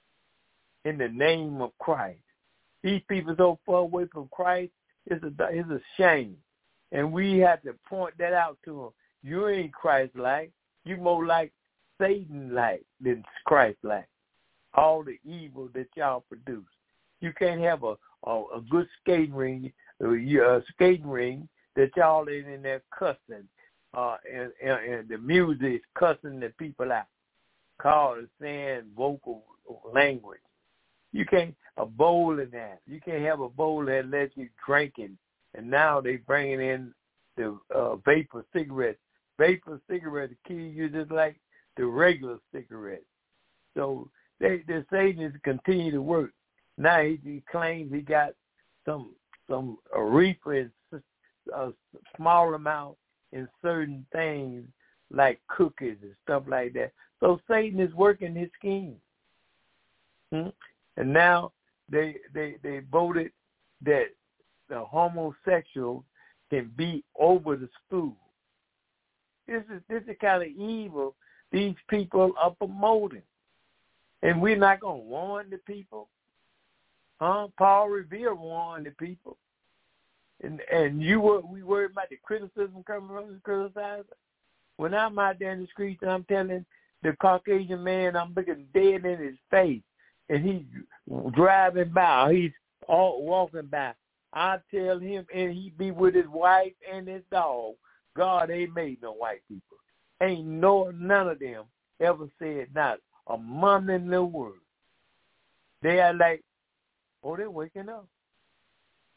in the name of Christ. These people so far away from Christ, it's a, it's a shame. And we have to point that out to them. You ain't Christ-like. You more like Satan-like than Christ-like. All the evil that y'all produce. You can't have a, a, a good skating ring, a skating ring that y'all ain't in there cussing. Uh, and, and, and the music is cussing the people out. Called saying vocal language. You can't, a bowling alley. You can't have a bowl that lets you drinking. And now they bringing in the uh, vapor cigarettes. Vapor cigarettes kill you just like the regular cigarettes. So they, the Satanists continue to work. Now he, he claims he got some some uh, reefer in a small amount in certain things like cookies and stuff like that. So Satan is working his scheme. Hmm? And now they they they voted that the homosexual can be over the school. This is this is the kind of evil these people are promoting. And we're not going to warn the people. Huh? Paul Revere warned the people. And and you were we worried about the criticism coming from the criticizer? When I'm out there in the streets and I'm telling the Caucasian man I'm looking dead in his face and he's driving by, he's all walking by, I tell him, and he be with his wife and his dog, God ain't made no white people. Ain't no none of them ever said not a mumbling little word. They are like, oh, they're waking up.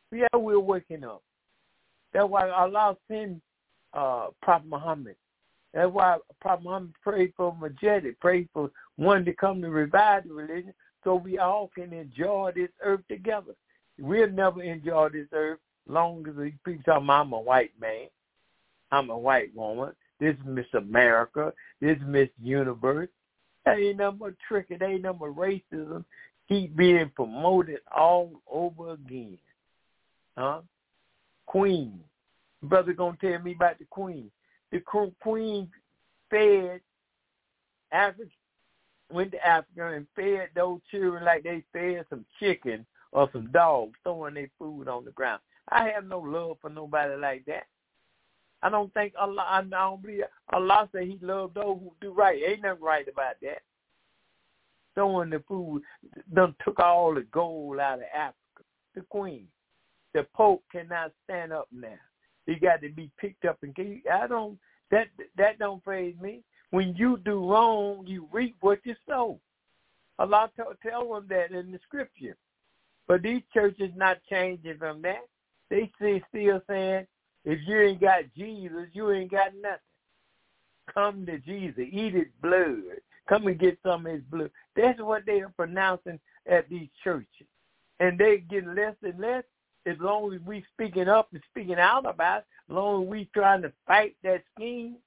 Yeah, we're waking up. That's why Allah sent uh, Prophet Muhammad. That's why Prophet Muhammad prayed for Majid, prayed for one to come to revive the religion so we all can enjoy this earth together. We'll never enjoy this earth long as people talk about I'm a white man, I'm a white woman, this is Miss America, this is Miss Universe. That ain't nothing but tricking, that ain't nothing but racism. Keep being promoted all over again. Huh? Queen. Brother gonna tell me about the queen. The queen fed Africa, went to Africa and fed those children like they fed some chicken or some dogs, throwing their food on the ground. I have no love for nobody like that. I don't think Allah, I don't believe Allah said he loved those who do right. Ain't nothing right about that. Throwing the food, done took all the gold out of Africa. The queen. The Pope cannot stand up now. He got to be picked up and I don't that that don't faze me. When you do wrong, you reap what you sow. Allah tell, tell them that in the scripture. But these churches not changing from that. They still still saying, if you ain't got Jesus, you ain't got nothing. Come to Jesus, eat his blood. Come and get some of his blood. That's what they are pronouncing at these churches. And they get less and less. As long as we speaking up and speaking out about it, as long as we trying to fight that scheme,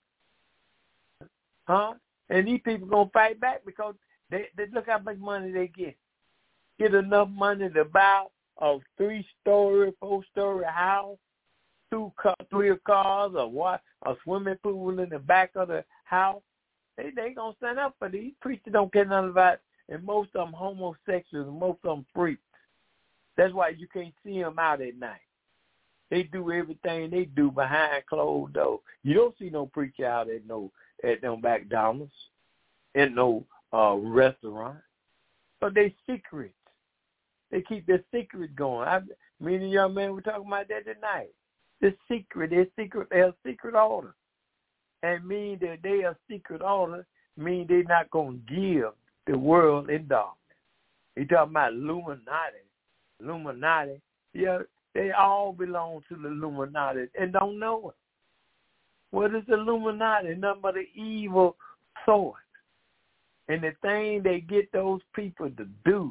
huh? And these people gonna fight back because they, they look how much money they get. Get enough money to buy a three-story, four-story house, two, car, three cars, a what, a swimming pool in the back of the house. They they gonna stand up for these preachers. Don't care nothing about it. And most of them homosexuals, most of them freaks. That's why you can't see them out at night. They do everything they do behind closed doors. You don't see no preacher out at no at no McDonald's, in no uh, restaurant. But they secrets. They keep their secret going. I, me and the young man were talking about that tonight. The secret, their secret, they're a secret order. And mean that they are secret order mean they're not going to give the world in darkness. He talking about Illuminati. Illuminati, yeah, they all belong to the Illuminati and don't know it. What is the Illuminati? Nothing but an evil source. And the thing they get those people to do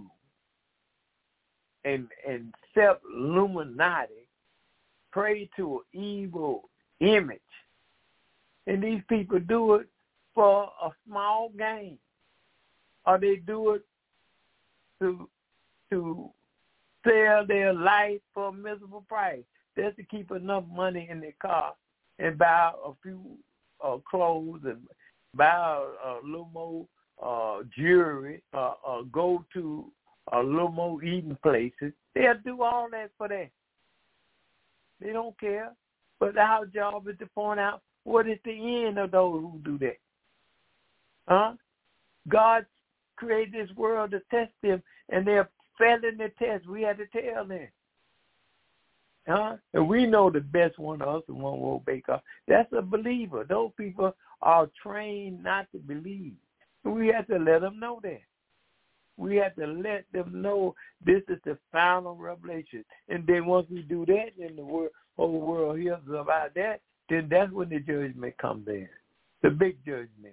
and and accept Illuminati, pray to an evil image. And these people do it for a small gain. Or they do it to to sell their life for a miserable price. That's to keep enough money in their car and buy a few uh, clothes and buy a, a little more uh, jewelry, uh, uh, go to a little more eating places. They'll do all that for that. They don't care. But our job is to point out what is the end of those who do that. Huh? God created this world to test them, and they're failing the test. We had to tell them. Huh? And we know the best one of us, the one who obey God. That's a believer. Those people are trained not to believe. We have to let them know that. We have to let them know this is the final revelation. And then once we do that, and the world, whole world hears about that, then that's when the judgment comes in, the big judgment.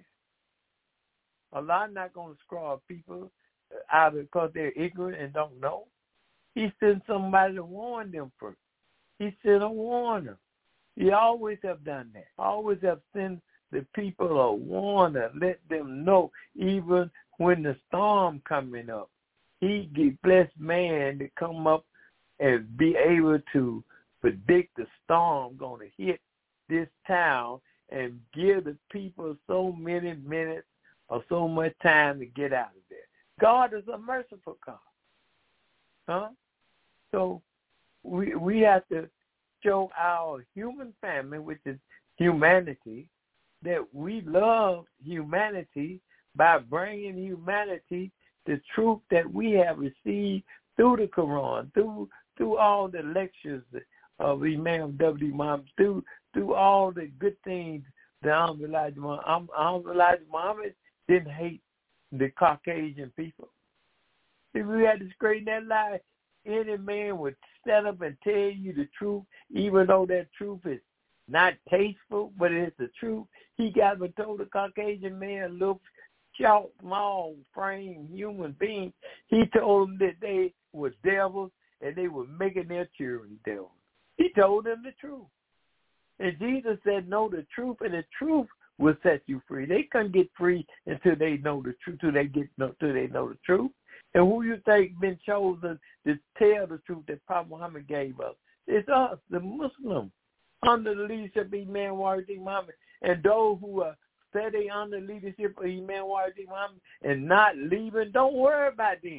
Allah not going to scrawl people out because they're ignorant and don't know. He sent somebody to warn them first. He sent a warner. He always have done that. Always have sent the people a warner, let them know even when the storm coming up. He get blessed man to come up and be able to predict the storm going to hit this town and give the people so many minutes or so much time to get out of there. God is a merciful God. Huh? So we we have to show our human family, which is humanity, that we love humanity by bringing humanity the truth that we have received through the Quran, through through all the lectures of Imam W. Muhammad, through through all the good things that Honorable Elijah Muhammad, Honorable Elijah Muhammad didn't hate the Caucasian people. If we had to straighten that lie, any man would stand up and tell you the truth, even though that truth is not tasteful, but it's the truth. He got up told the Caucasian man, little short, small frame human being, he told them that they were devils and they were making their children devils. He told them the truth. And Jesus said, know the truth, and the truth will set you free. They couldn't get free until they know the truth, until they get until they know the truth. And who you think been chosen to tell the truth that Prophet Muhammad gave us? It's us, the Muslims, under the leadership of Imam Wahid Muhammad. And those who are steady under the leadership of Imam Wahid Muhammad and not leaving, don't worry about them.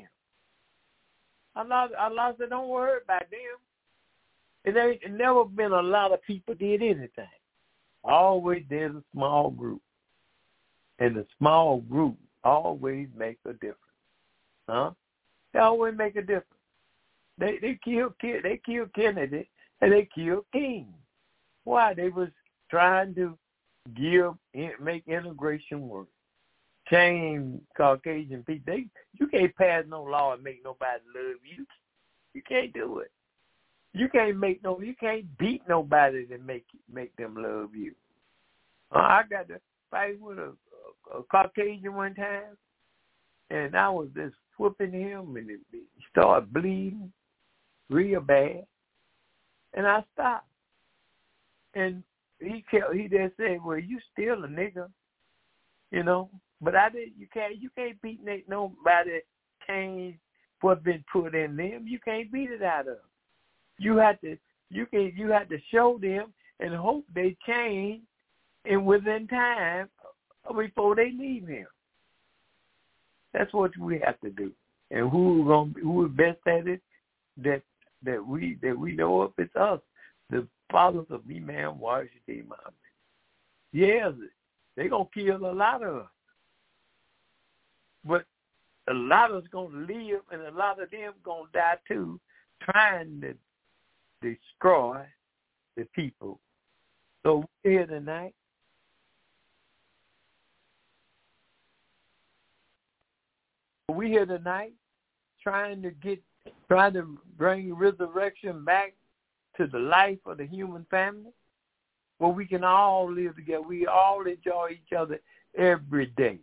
Allah, Allah said, don't worry about them. It ain't never been a lot of people did anything. Always there's a small group. And the small group always make a difference. Huh? They always make a difference. They they killed they killed Kennedy and they killed King. Why? They was trying to give make integration work. Change Caucasian people. They you can't pass no law and make nobody love you. You can't do it. You can't make no you can't beat nobody to make make them love you. Uh, I got to fight with a, a, a Caucasian one time, and I was just whooping him, and it, he started bleeding real bad, and I stopped. And he kept, he just said, "Well, you still a nigga, you know." But I did. You can't you can't beat nobody change what's been put in them. You can't beat it out of them. You have to you can you have to show them and hope they change, and within time before they leave him. That's what we have to do. And who gonna be, who is best at it? That that we that we know of, it's us, the fathers of Imam Wahid Muhammad. Yes, they gonna kill a lot of us, but a lot of us gonna live, and a lot of them gonna die too, trying to destroy the people. So we're here tonight. We here tonight trying to get, trying to bring resurrection back to the life of the human family, where we can all live together. We all enjoy each other every day.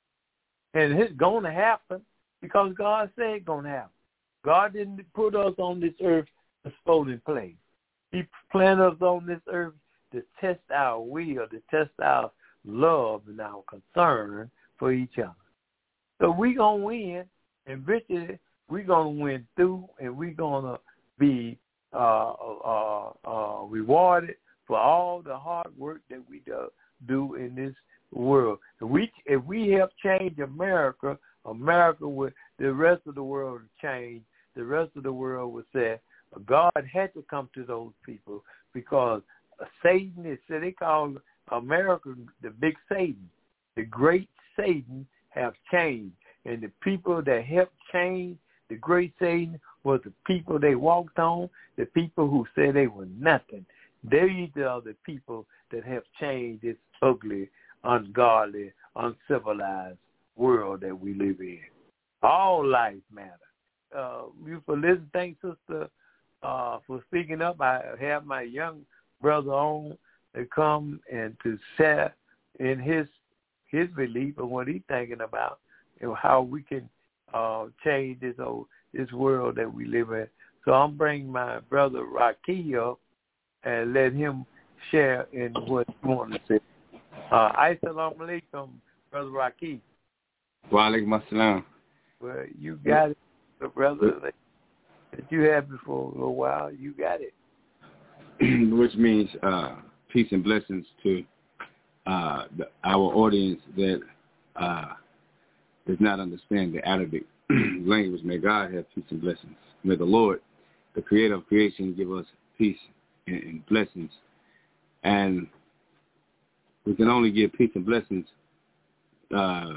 And it's going to happen because God said it's going to happen. God didn't put us on this earth a stolen place. He planted us on this earth to test our will, to test our love and our concern for each other. So we're going to win, and eventually we're going to win through, and we're going to be uh, uh, uh, rewarded for all the hard work that we do, do in this world. If we, if we help change America, America would, the rest of the world would change. The rest of the world would say, God had to come to those people because Satan is, so they call America the big Satan. The great Satan have changed. And the people that helped change the great Satan was the people they walked on, the people who said they were nothing. These are the people that have changed this ugly, ungodly, uncivilized world that we live in. All life matter. Uh, you for listening, thanks, sister, uh, for speaking up. I have my young brother on to come and to share in his his belief of what he's thinking about and how we can uh, change this old, this world that we live in. So I'm bringing my brother Rocky up and let him share in what he wants to say. Uh, Assalamu alaikum, Brother Rocky. Wa alaikum assalam. Well, you got it, brother, that you had before a little while. You got it. Which means uh, peace and blessings to uh, the, our audience that uh, does not understand the Arabic language. May God have peace and blessings. May the Lord, the creator of creation, give us peace and, and blessings. And we can only give peace and blessings. Uh,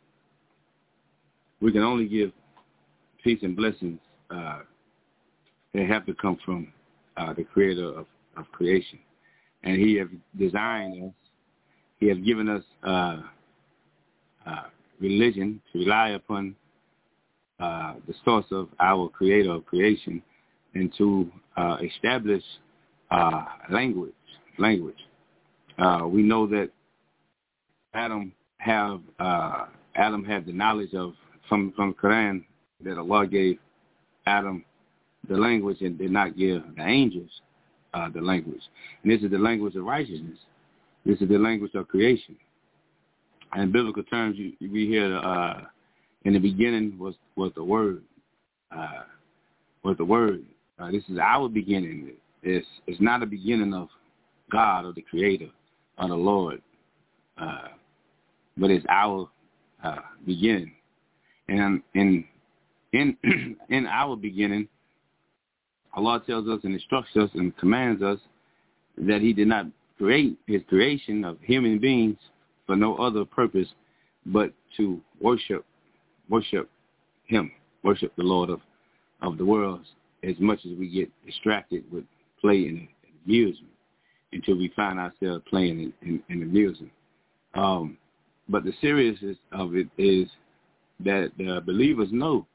we can only give peace and blessings. Uh, they have to come from uh, the creator of, of creation. And he has designed us. He has given us uh, uh, religion to rely upon uh, the source of our creator of creation, and to uh, establish uh, language. Language. Uh, we know that Adam have uh, Adam had the knowledge of from from Quran that Allah gave Adam the language and did not give the angels uh, the language. And this is the language of righteousness. This is the language of creation. In biblical terms, you, we hear uh, in the beginning was was the word. Uh, was the word. Uh, this is our beginning. It's it's not a beginning of God or the Creator or the Lord, uh, but it's our uh, beginning. And in in in our beginning, Allah tells us and instructs us and commands us that He did not create His creation of human beings for no other purpose but to worship worship Him, worship the Lord of, of the worlds, as much as we get distracted with play and, and amusement until we find ourselves playing and, and, and amusing. Um, but the seriousness of it is that the believers know,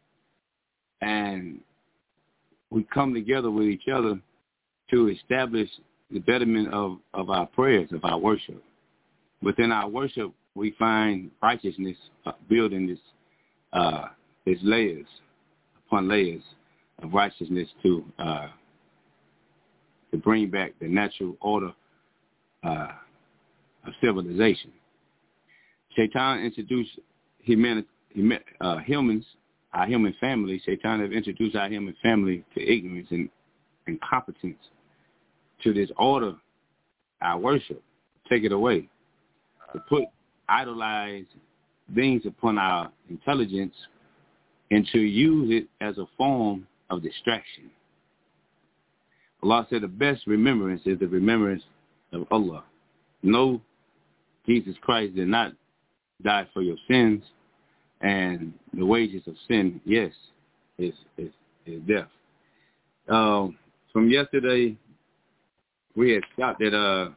and we come together with each other to establish the betterment of, of our prayers, of our worship. Within our worship, we find righteousness uh, building this, uh, this layers upon layers of righteousness to uh, to bring back the natural order uh, of civilization. Shaitan introduced humanity, uh, humans, our human family. Shaitan have introduced our human family to ignorance and incompetence, to this order, our worship, take it away, to put idolized things upon our intelligence and to use it as a form of distraction. Allah said the best remembrance is the remembrance of Allah. No, Jesus Christ did not die for your sins, and the wages of sin, yes, is is, is death. Um, from yesterday, we had stopped at uh,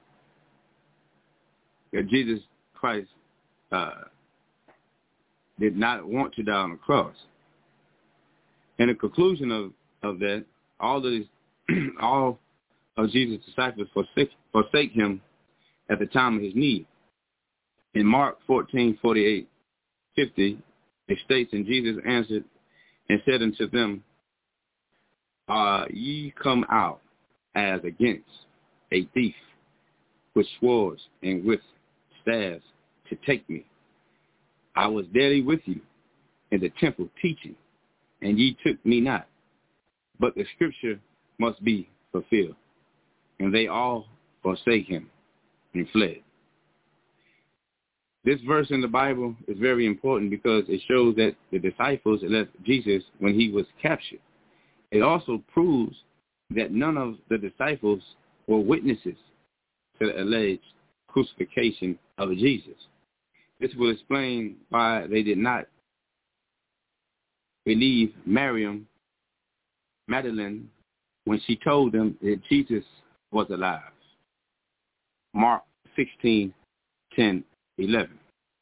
that Jesus Christ uh, did not want to die on the cross. And the conclusion of, of that, all of these, all of Jesus' disciples forsake, forsake him at the time of his need. In Mark fourteen, forty-eight, fifty, it states, and Jesus answered and said unto them, Are ye come out as against a thief with swords and with staves to take me? I was daily with you in the temple teaching, and ye took me not. But the scripture must be fulfilled. And they all forsake him and fled. This verse in the Bible is very important because it shows that the disciples left Jesus when he was captured. It also proves that none of the disciples were witnesses to the alleged crucifixion of Jesus. This will explain why they did not believe Miriam Magdalene when she told them that Jesus was alive. Mark sixteen, ten, eleven.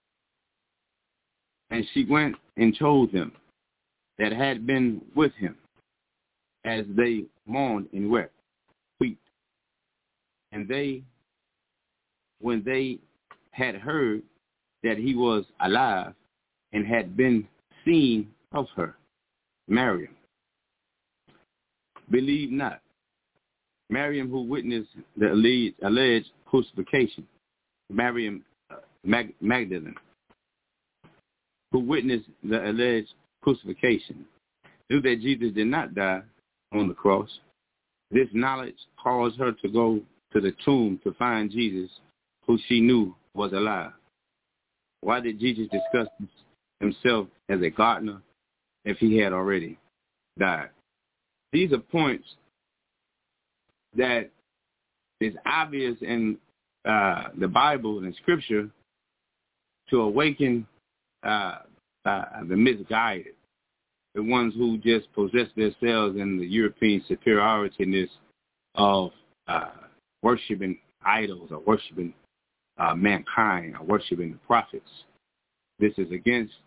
And she went and told them that had been with him as they mourned and wept, wept. And they, when they had heard that he was alive and had been seen of her, Miriam, believed not. Miriam, who witnessed the alleged, alleged crucifixion, Miriam uh, Mag- Magdalene, who witnessed the alleged crucifixion, knew that Jesus did not die on the cross. This knowledge caused her to go to the tomb to find Jesus, who she knew was alive. Why did Jesus discuss himself as a gardener if he had already died? These are points that is obvious in uh, the Bible and Scripture to awaken uh, uh, the misguided, the ones who just possess themselves in the European superiority of uh, worshiping idols or worshiping uh, mankind or worshiping the prophets. This is against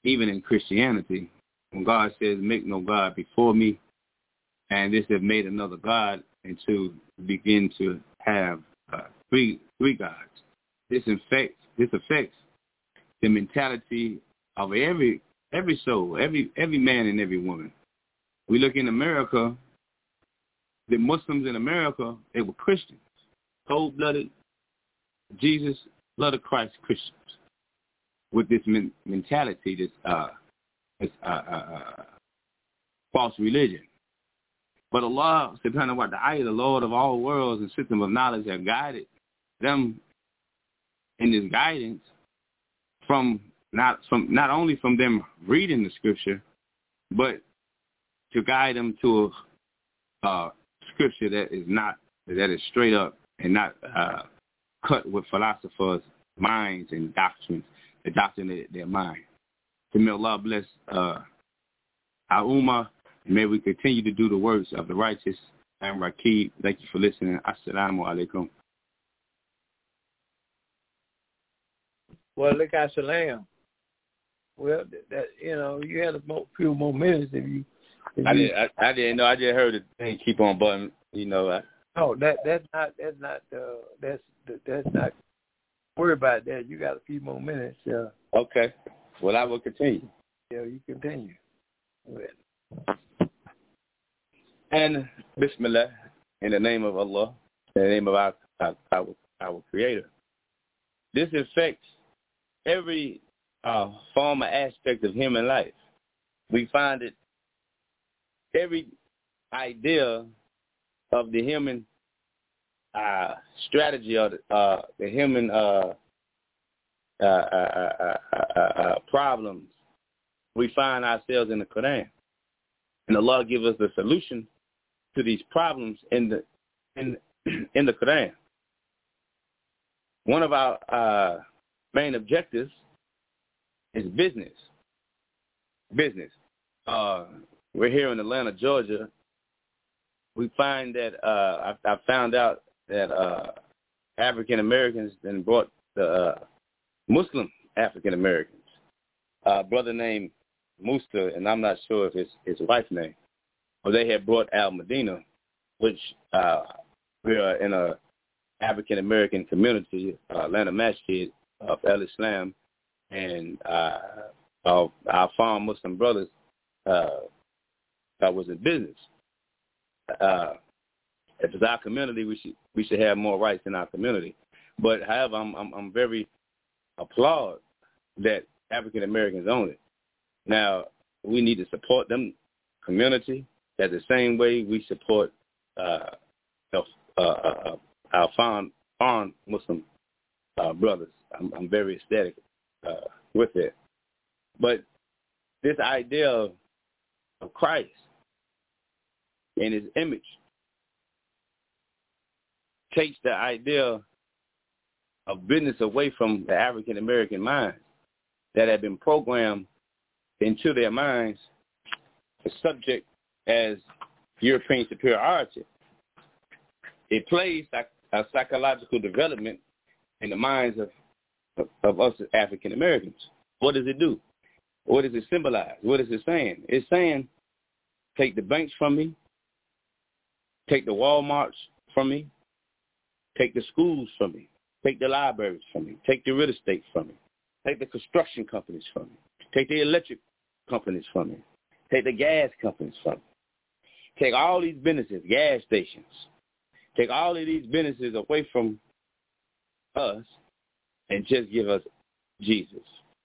even in Christianity, when God says, make no God before me, and this have made another God, and to begin to have uh, three three gods. This affects this affects the mentality of every every soul, every every man and every woman. We look in America, the Muslims in America, they were Christians, cold-blooded, Jesus, blood of Christ Christians, with this men- mentality, this uh, this uh, uh, false religion. But Allah, subhanahu wa ta'ala, the Lord of all worlds and system of knowledge, have guided them in this guidance from not from not only from them reading the scripture, but to guide them to a uh, scripture that is not that is straight up and not uh, cut with philosophers' minds and doctrines, the doctrine of their mind. So may Allah bless uh, our ummah, and may we continue to do the works of the righteous. I'm Rakib. Thank you for listening. Assalamu alaikum. Well, look at Salam. Well, that you know, you had a mo- few more minutes if you. If I you, didn't. I, I didn't know. I just heard the thing keep on button. You know. I, no, that that's not that's not uh, that's that's not. Worry about that. You got a few more minutes. Uh, okay. Well, I will continue. Yeah, you continue. And Bismillah, in the name of Allah, in the name of our our, our, our Creator. This affects every uh, form or aspect of human life. We find that every idea of the human uh, strategy or the, uh, the human uh, uh, uh, uh, uh, uh, problems, we find ourselves in the Quran. And Allah gives us the solution to these problems in the in in the Quran. One of our uh, main objectives is business. Business. Uh, we're here in Atlanta, Georgia. We find that uh, I, I found out that uh, African Americans then brought the uh, Muslim African Americans. A brother named Musta, and I'm not sure if it's his wife's name, but they had brought Al Medina, which uh, we are in a African American community, uh, Atlanta Masjid of El Islam, and uh, our, our farm Muslim brothers uh, that was in business. Uh, if it's our community, we should we should have more rights in our community. But however, I'm I'm, I'm very applaud that African Americans own it. Now we need to support them community at the same way we support uh, uh, uh, our foreign, foreign Muslim uh, brothers. I'm, I'm very ecstatic uh, with it. But this idea of, of Christ and his image takes the idea of business away from the African American minds that have been programmed into their minds the subject as European superiority. It plays like a psychological development in the minds of, of, of us African Americans. What does it do? What does it symbolize? What is it saying? It's saying, take the banks from me, take the Walmarts from me, take the schools from me, take the libraries from me, take the real estate from me, take the construction companies from me, take the electric companies from me, take the gas companies from me, take all these businesses, gas stations, take all of these businesses away from us and just give us Jesus.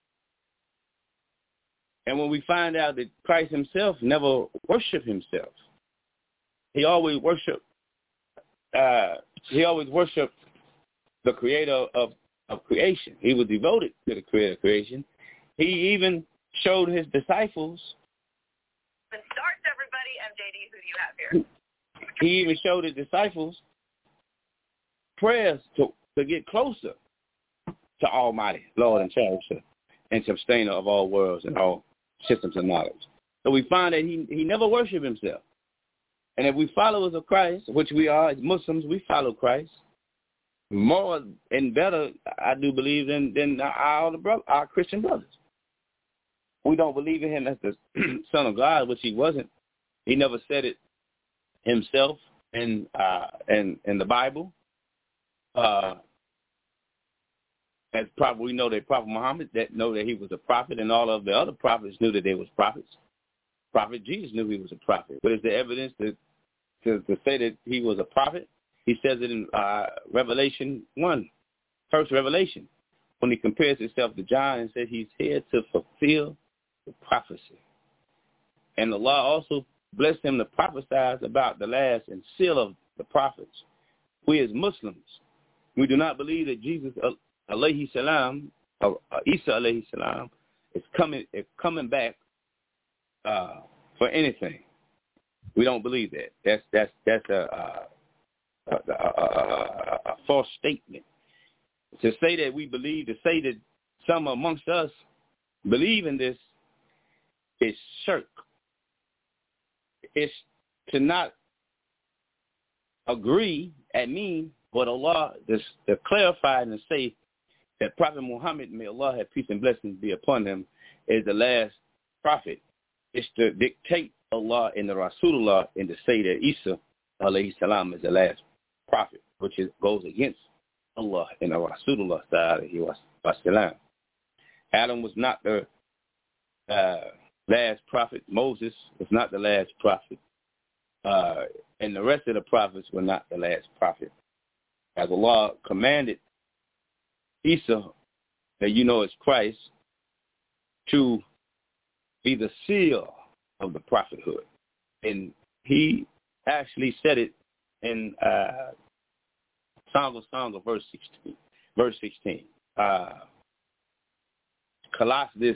And when we find out that Christ himself never worshiped himself, he always worshiped, uh, he always worshiped the creator of, of creation. He was devoted to the creator of creation. He even showed his disciples. The starts, everybody. M J D, who do you have here? He even showed his disciples prayers to, to get closer to Almighty, Lord and Cherisher, and Sustainer of all worlds and all systems of knowledge. So we find that he, he never worshiped himself. And if we followers of Christ, which we are as Muslims, we follow Christ more and better, I do believe, than, than our, our Christian brothers. we don't believe in him as the Son of God, which he wasn't. He never said it himself in uh, in, in the Bible. Uh, as prophet, we know that Prophet Muhammad that know that he was a prophet, and all of the other prophets knew that they was prophets. Prophet Jesus knew he was a prophet. But is there evidence to, to, to say that he was a prophet? He says it in uh, Revelation one, first Revelation, when he compares himself to John and said he's here to fulfill the prophecy. And Allah also blessed him to prophesy about the last and seal of the prophets. We as Muslims, we do not believe that Jesus, alayhi salam, or Isa alayhi salam, is coming, is coming back uh, for anything. We don't believe that. That's that's that's a, a, a, a, a false statement. To say that we believe, to say that some amongst us believe in this is shirk. It's to not agree at me, but Allah just to clarify and to say that Prophet Muhammad, may Allah have peace and blessings be upon him, is the last prophet. It's to dictate Allah and the Rasulullah and to say that Isa alayhi salam is the last prophet, which is, goes against Allah and the Rasulullah alayhi wa salam. Adam was not the uh, last prophet. Moses was not the last prophet. Uh, and the rest of the prophets were not the last prophet. As Allah commanded Isa, that you know is Christ, to be the seal of the prophethood. And he actually said it in uh, Song of Songs of verse sixteen. Verse sixteen. Uh, collapse this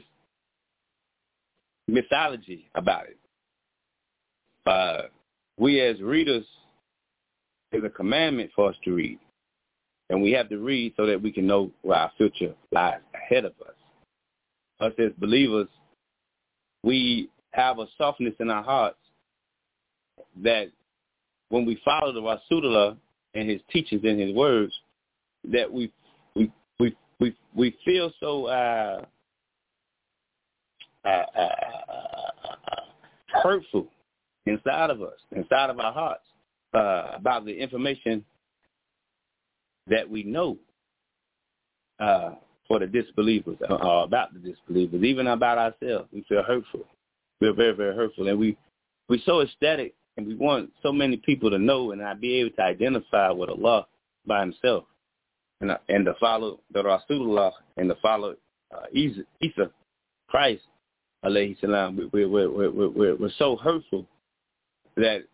mythology about it. Uh, we as readers, there's a commandment for us to read. And we have to read so that we can know where our future lies ahead of us. Us as believers, we have a softness in our hearts that when we follow the Rasulullah and his teachings and his words, that we we we we, we feel so uh, uh, uh, uh, hurtful inside of us, inside of our hearts, uh, about the information that we know uh, for the disbelievers, uh, about the disbelievers, even about ourselves. We feel hurtful. We're very, very hurtful. And we, we're so ecstatic, and we want so many people to know and not be able to identify with Allah by himself and, uh, and to follow the Rasulullah and to follow uh, Isa, Isa, Christ, alayhi salam. We, we, we, we, we're, we're so hurtful that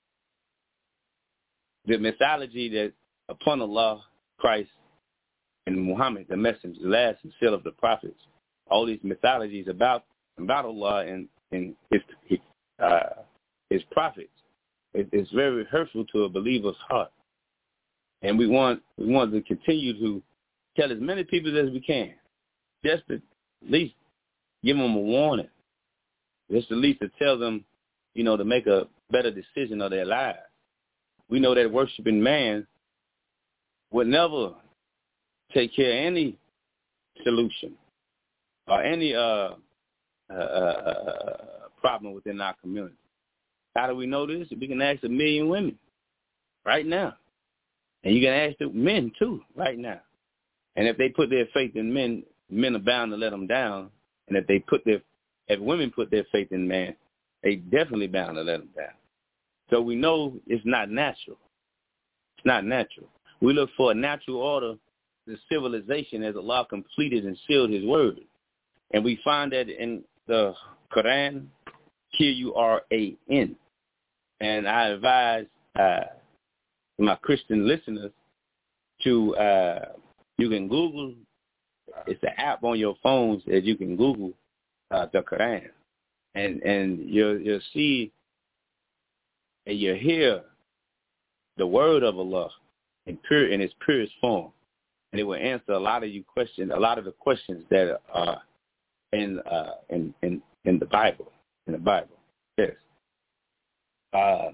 the mythology that upon Allah, Christ, and Muhammad, the messenger, the last and seal of the prophets, all these mythologies about about Allah and, and his his, uh, his prophets, it, it's very hurtful to a believer's heart. And we want we want to continue to tell as many people as we can, just to at least give them a warning, just at least to tell them, you know, to make a better decision of their lives. We know that worshiping man would never take care of any solution or any uh, uh, uh, problem within our community. How do we know this? We can ask a million women right now. And you can ask the men, too, right now. And if they put their faith in men, men are bound to let them down. And if they put their, if women put their faith in man, they definitely bound to let them down. So we know it's not natural. It's not natural. We look for a natural order, the civilization as Allah completed and sealed his word. And we find that in the Quran, Q U R A N. And I advise uh, my Christian listeners to, uh, you can Google, it's an app on your phones that you can Google uh, the Quran. And and you'll, you'll see and you'll hear the word of Allah in pure in its purest form, and it will answer a lot of you questions, a lot of the questions that are in uh, in, in in the Bible, in the Bible. Yes, uh,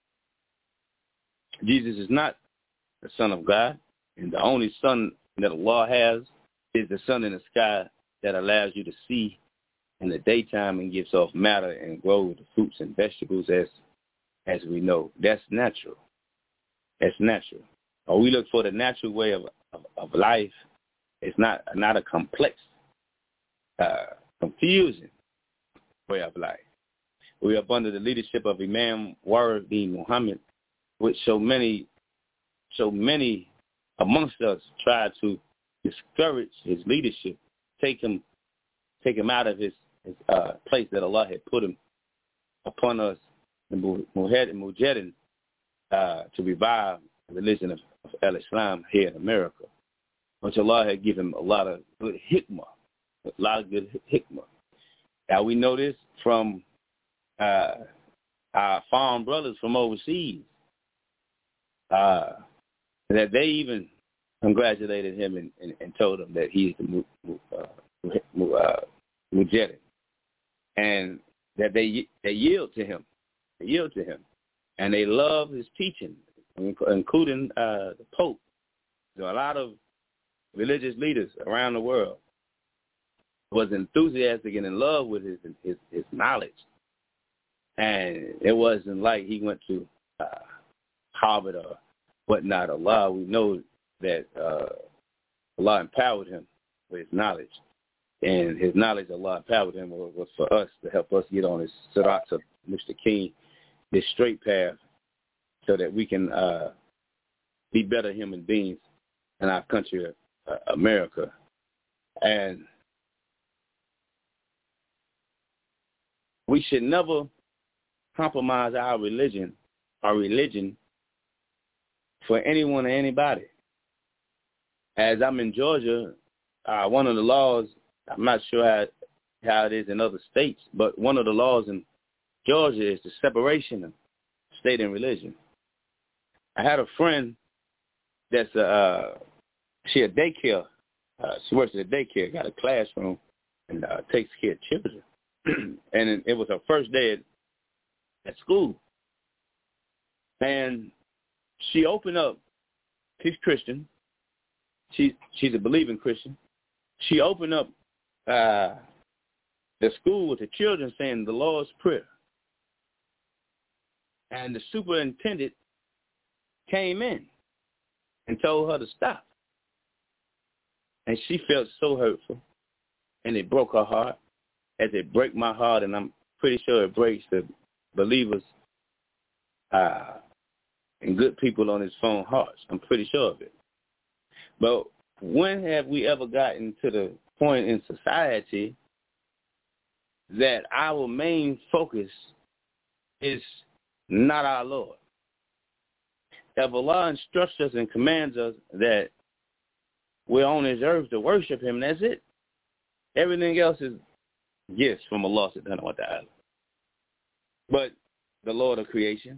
Jesus is not the Son of God, and the only Son that Allah has is the sun in the sky that allows you to see in the daytime and gives off matter and grows the fruits and vegetables as as we know. That's natural. That's natural. Or we look for the natural way of, of, of life. It's not not a complex, uh, confusing way of life. We are under the leadership of Imam Waridin Muhammad, which so many, so many amongst us tried to discourage his leadership, take him, take him out of his, his uh, place that Allah had put him upon us, the Mujahideen, uh, to revive the religion of, of Al-Islam here in America, which Allah had given him a lot of good hikmah, a lot of good hikmah. Now we know this from uh, our foreign brothers from overseas, uh, that they even congratulated him and, and, and told him that he is the uh, uh, Mujahid, and that they they yield to him, they yield to him, and they love his teaching, including uh, the Pope. So a lot of religious leaders around the world was enthusiastic and in love with his his, his knowledge, and it wasn't like he went to uh, Harvard or whatnot. Allah, we know that uh, Allah empowered him with his knowledge, and his knowledge Allah empowered him was, was for us to help us get on this Sirat of Mister King, this straight path, so that we can uh, be better human beings in our country, uh, America. And we should never compromise our religion, our religion, for anyone or anybody. As I'm in Georgia, uh, one of the laws, I'm not sure how, how it is in other states, but one of the laws in Georgia is the separation of state and religion. I had a friend that's a, uh, she a daycare, uh, she works at a daycare, got a classroom, and uh, takes care of children. And it was her first day at, at school. And she opened up, she's Christian, she, she's a believing Christian. She opened up uh, the school with the children saying the Lord's Prayer. And the superintendent came in and told her to stop. And she felt so hurtful, and it broke her heart, as it break my heart, and I'm pretty sure it breaks the believers uh, and good people on his phone hearts. I'm pretty sure of it. But when have we ever gotten to the point in society that our main focus is not our Lord? If Allah instructs us and commands us that we're on this earth to worship him, that's it. Everything else is gifts from Allah subhanahu wa ta'ala. But the Lord of creation,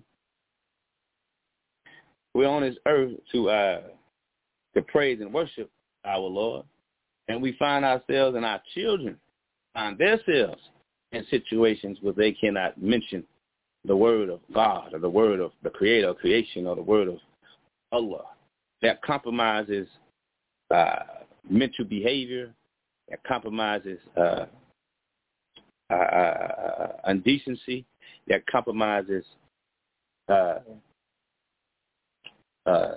we're on this earth to uh, to praise and worship our Lord, and we find ourselves and our children find themselves in situations where they cannot mention the word of God or the word of the creator of creation or the word of Allah. That compromises uh, mental behavior, that compromises uh, uh, uh, indecency, that compromises uh, uh,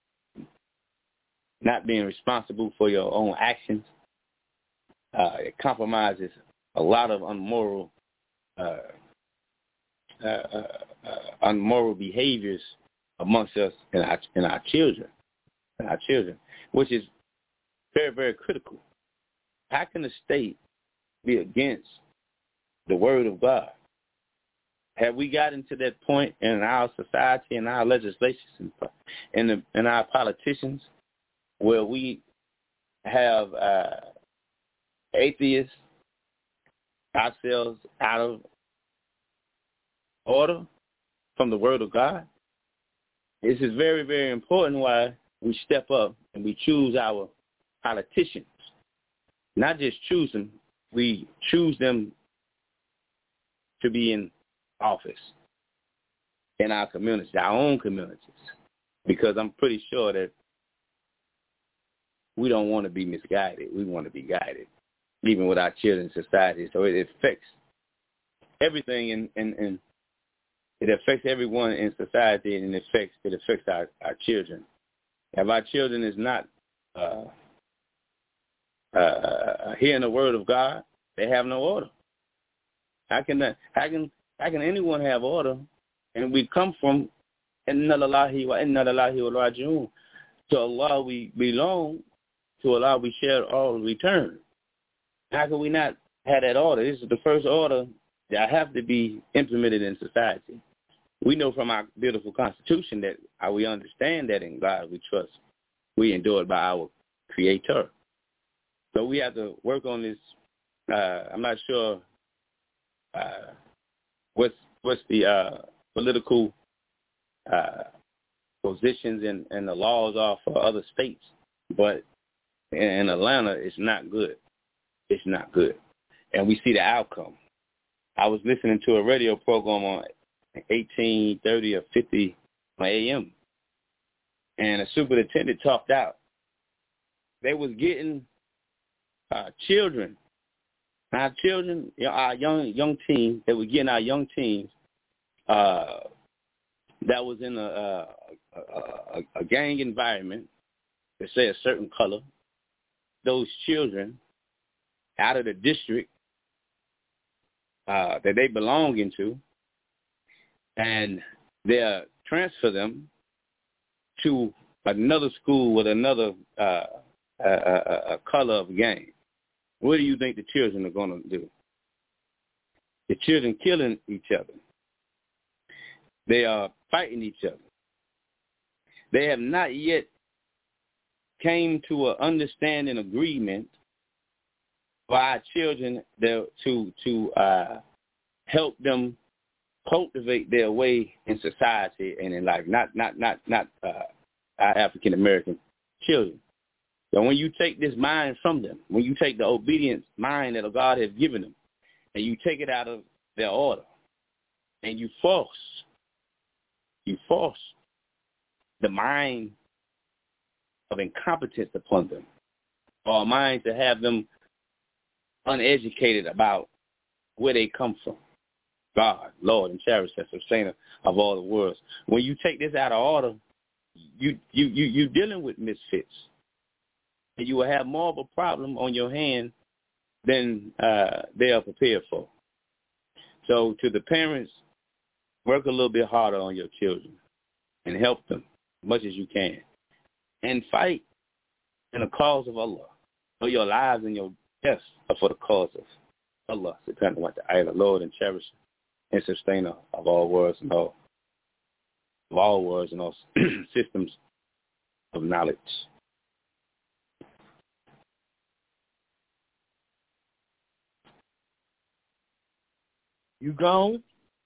not being responsible for your own actions. Uh, it compromises a lot of unmoral uh, uh, uh, uh, unmoral behaviors amongst us and our, and our children, and our children, which is very, very critical. How can the state be against the word of God? Have we gotten to that point in our society and our legislations and in, the, in our politicians where we have uh, atheists ourselves out of order from the word of God? This is very, very important why we step up and we choose our politicians. Not just choose them, we choose them to be in office in our communities, our own communities, because I'm pretty sure that we don't want to be misguided. We want to be guided. even with our children in society. So it affects everything, in, in, in it affects everyone in society, and it affects it affects our, our children. If our children is not uh, uh, hearing the word of God, they have no order. How can that, how can how can anyone have order? And we come from Inna lillahi wa inna ilaihi raji'un. To Allah we belong, to Allah we shall all return. How can we not have that order? This is the first order that have to be implemented in society. We know from our beautiful Constitution that uh, we understand that in God we trust. We endured by our Creator. So we have to work on this. Uh, I'm not sure uh, what's what's the uh, political uh, positions and, and the laws are for other states, but in, in Atlanta, it's not good. It's not good, and we see the outcome. I was listening to a radio program on eighteen thirty or fifty A M, and a superintendent talked out. They was getting uh, children, our children, our young young teens. They were getting our young teens uh, that was in a, a, a, a gang environment, to say a certain color. Those children out of the district uh, that they belong into, and they'll transfer them to another school with another uh, uh, uh, uh, color of gang. What do you think the children are going to do? The children killing each other. They are fighting each other. They have not yet came to an understanding agreement for our children to to uh, help them cultivate their way in society and in life. Not not not not uh, our African American children. So when you take this mind from them, when you take the obedience mind that God has given them, and you take it out of their order, and you force, you force the mind of incompetence upon them, or a mind to have them uneducated about where they come from. God, Lord, and cherish that sustainer of all the worlds. When you take this out of order, you you you you dealing with misfits, and you will have more of a problem on your hand than uh, they are prepared for. So, to the parents, work a little bit harder on your children and help them as much as you can, and fight in the cause of Allah. For your lives and your deaths are for the cause of Allah, subhanahu wa ta'ala, Lord and cherisher and sustainer of all worlds and all of all worlds and all systems of knowledge. You gone?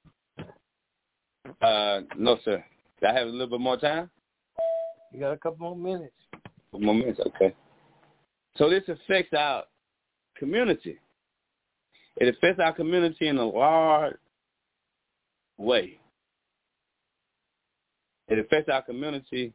Uh, no, sir. Do I have a little bit more time? You got a couple more minutes. A couple more minutes, okay. So this affects our community. It affects our community in a large way. It affects our community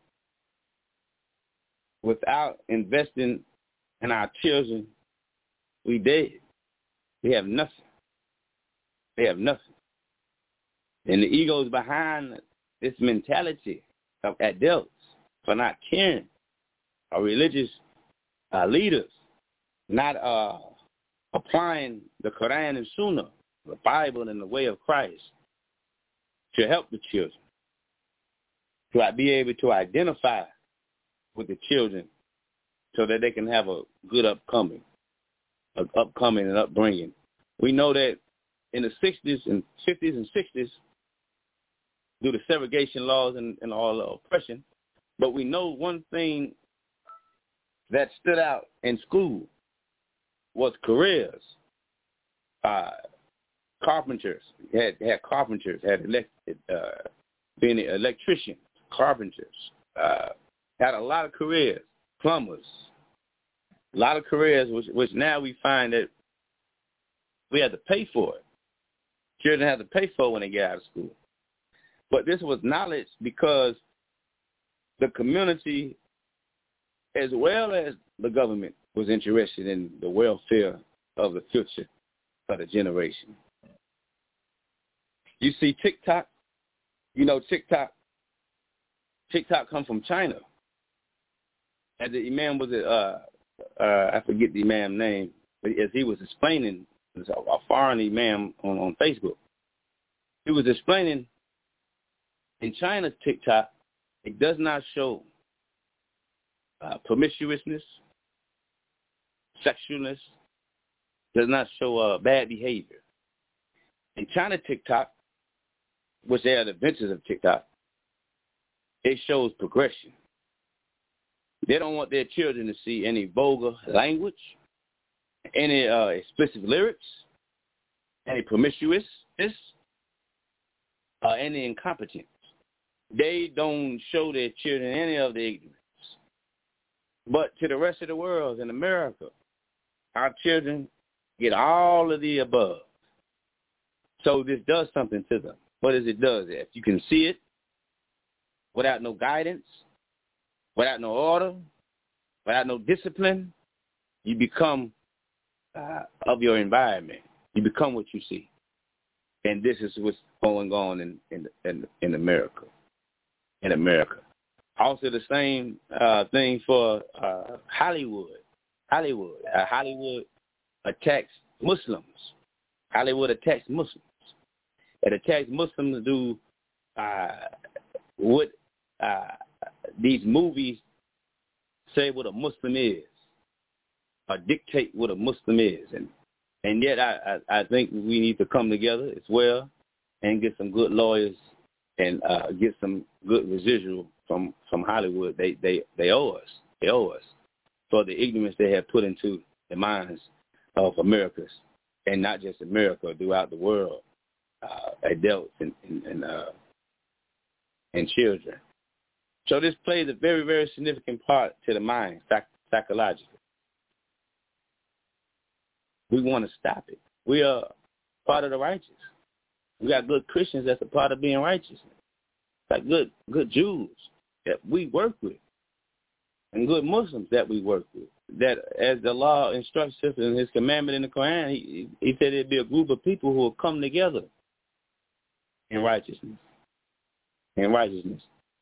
without investing in our children. We dead. We have nothing. They have nothing. And the egos behind this mentality of adults for not caring, our religious uh, leaders not uh, applying the Quran and Sunnah, the Bible and the way of Christ, to help the children, to be able to identify with the children so that they can have a good upcoming, a upcoming and upbringing. We know that in the sixties and fifties and sixties, due to segregation laws and, and all the oppression, but we know one thing that stood out in school was careers. Uh, carpenters had had carpenters had elected, uh, being electricians, carpenters uh, had a lot of careers, plumbers, a lot of careers, which, which now we find that we have to pay for it. Children have to pay for it when they get out of school. But this was knowledge because the community, as well as the government, was interested in the welfare of the future of the generation. You see TikTok, you know TikTok, TikTok come from China. As the imam was, uh, uh, I forget the imam name, but as he was explaining, a foreign imam on, on Facebook, he was explaining in China's TikTok, it does not show uh, promiscuousness, sexualness, does not show uh, bad behavior. In China TikTok, which they are the inventors of TikTok, it shows progression. They don't want their children to see any vulgar language, any uh, explicit lyrics, any promiscuousness, uh, any incompetence. They don't show their children any of the ignorance. But to the rest of the world, in America, our children get all of the above. So this does something to them. What is it does? If you can see it without no guidance, without no order, without no discipline, you become uh, of your environment. You become what you see. And this is what's going on in in in, in America. In America. Also the same uh, thing for uh, Hollywood. Hollywood. Uh, Hollywood attacks Muslims. Hollywood attacks Muslims. It attacks Muslims to do uh, what uh, these movies say what a Muslim is, or dictate what a Muslim is. And and yet I, I, I think we need to come together as well and get some good lawyers and uh, get some good residual from, from Hollywood. They, they, they owe us. They owe us for the ignorance they have put into the minds of Americans, and not just America, throughout the world, uh, adults and, and, and, uh, and children. So this plays a very, very significant part to the mind, psych- psychologically. We want to stop it. We are part of the righteous. We got good Christians that's a part of being righteous. Like good, good Jews that we work with, and good Muslims that we work with. That as the law instructs us in His commandment in the Quran, He, he said it'd be a group of people who will come together in righteousness. In righteousness.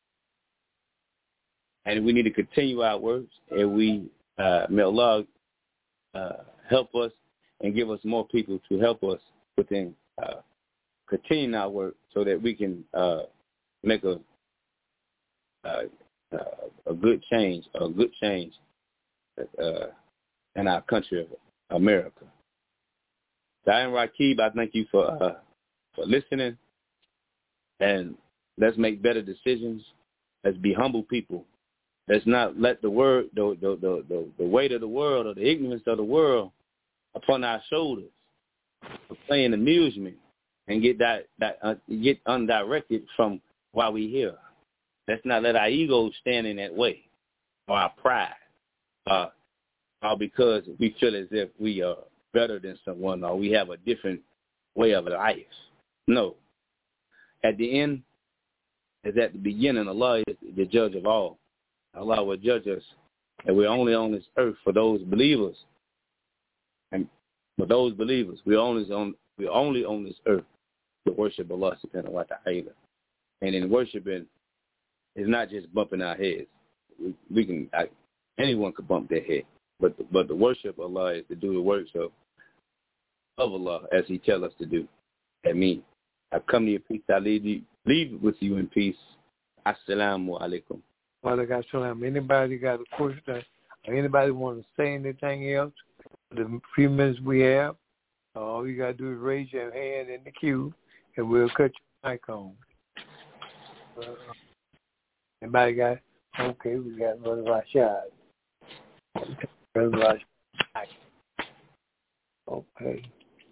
And we need to continue our works, and we, uh, may Allah uh, help us and give us more people to help us within uh, continuing our work so that we can uh, make a, uh, uh, a good change, a good change uh, in our country of America. Diane Rakib, I thank you for uh, for listening, and let's make better decisions. Let's be humble people. Let's not let the word, the the, the, the the weight of the world or the ignorance of the world upon our shoulders for playing amusement and get that, that uh, get undirected from why we here. Let's not let our egos stand in that way, or our pride, uh, or because we feel as if we are better than someone or we have a different way of life. No. At the end, as at the beginning, Allah is the judge of all. Allah will judge us, and we're only on this earth for those believers. And for those believers, we're only on we're only on this earth to worship Allah subhanahu wa ta'ala. And in worshiping, it's not just bumping our heads. We, we can I, anyone could bump their head, but the, but the worship of Allah is to do the works of of Allah as He tells us to do. That means I come to you in peace. I leave you leave with you in peace. Assalamu alaikum. Walaikum. Anybody got a question? Or anybody want to say anything else? The few minutes we have, all you got to do is raise your hand in the queue, and we'll cut your mic on. Uh, anybody got? Okay, we got Brother Rashad. Brother Rashad. Okay.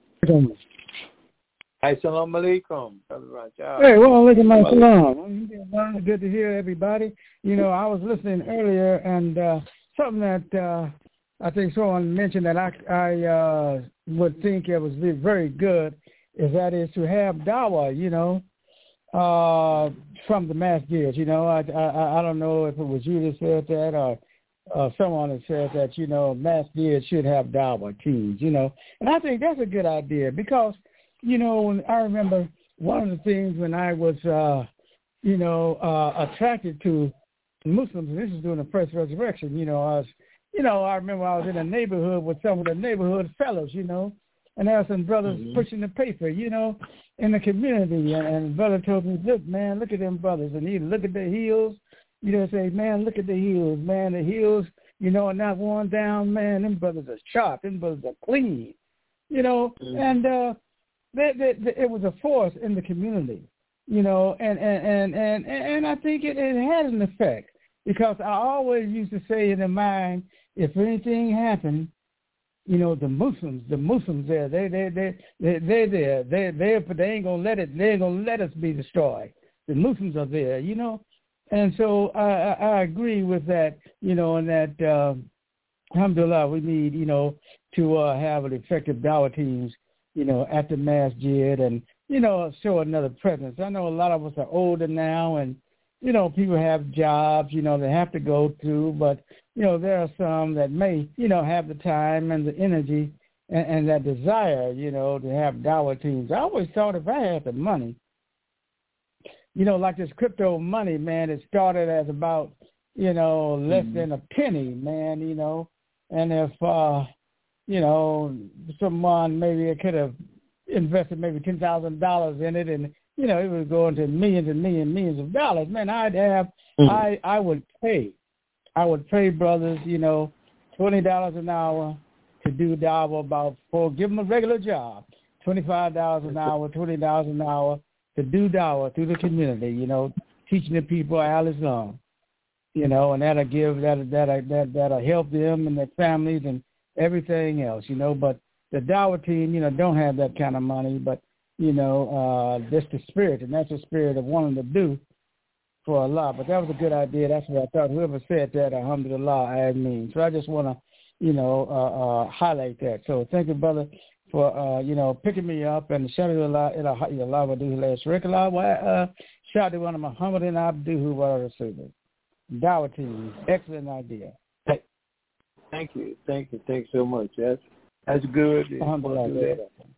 Assalamu alaikum, Brother Rashad. Hey, well, look at my salam. Good to hear everybody. You know, I was listening earlier, and uh, something that uh, I think someone mentioned that I, I uh, would think it was very good is that is to have dawah, you know, uh, from the masjids. You know, I, I I don't know if it was you that said that or uh, someone that says that, you know, masjid should have dawah teams, you know. And I think that's a good idea because, you know, when I remember one of the things when I was, uh, you know, uh, attracted to Muslims, and this is during the first resurrection, you know, I was, you know, I remember I was in a neighborhood with some of the neighborhood fellows, you know, and there were some brothers mm-hmm. pushing the paper, you know, in the community. And, and the brother told me, look, man, look at them brothers. And he look at the heels, you know, say, man, look at the heels, man, the heels, you know, are not worn down, man. Them brothers are sharp. Them brothers are clean, you know. Mm-hmm. And uh, they, they, they, it was a force in the community, you know, and, and, and, and, and I think it, it had an effect because I always used to say in the mind, if anything happened, you know, the Muslims, the Muslims there, they, they, they, they, they there, they, they, but they ain't gonna let it, they ain't gonna let us be destroyed. The Muslims are there, you know, and so I, I, I agree with that, you know, and that, uh, alhamdulillah, we need, you know, to uh, have an effective dawah teams, you know, at the masjid and, you know, show another presence. I know a lot of us are older now and, you know, people have jobs, you know, they have to go to, but, you know, there are some that may, you know, have the time and the energy and, and that desire, you know, to have dawah teams. I always thought if I had the money, you know, like this crypto money, man, it started as about, you know, less mm-hmm. than a penny, man, you know, and if, uh, you know, someone maybe could have invested maybe ten thousand dollars in it and, you know, it was going to millions and millions, millions of dollars. Man, I'd have, mm-hmm. I, I would pay, I would pay brothers, you know, twenty dollars an hour to do dawah about four, give them a regular job, twenty-five dollars an hour, twenty dollars an hour to do dawah through the community, you know, teaching the people Al-Islam, you know, and that'll give, that'll, that'll, that, that'll help them and their families and everything else, you know, but the dawah team, you know, don't have that kind of money, but, you know, uh, that's the spirit, and that's the spirit of wanting to do for Allah. But that was a good idea. That's what I thought. Whoever said that, alhamdulillah, I mean. So I just want to, you know, uh, uh, highlight that. So thank you, brother, for, uh, you know, picking me up. And shout out to Allah, Allah, wa duhu la sharika lah, wa shout out to one of Muhammadan abduhu wa rasuluh. Dawah team, excellent idea. Thank you. Thank you. Thanks so much. That's, that's good. Alhamdulillah.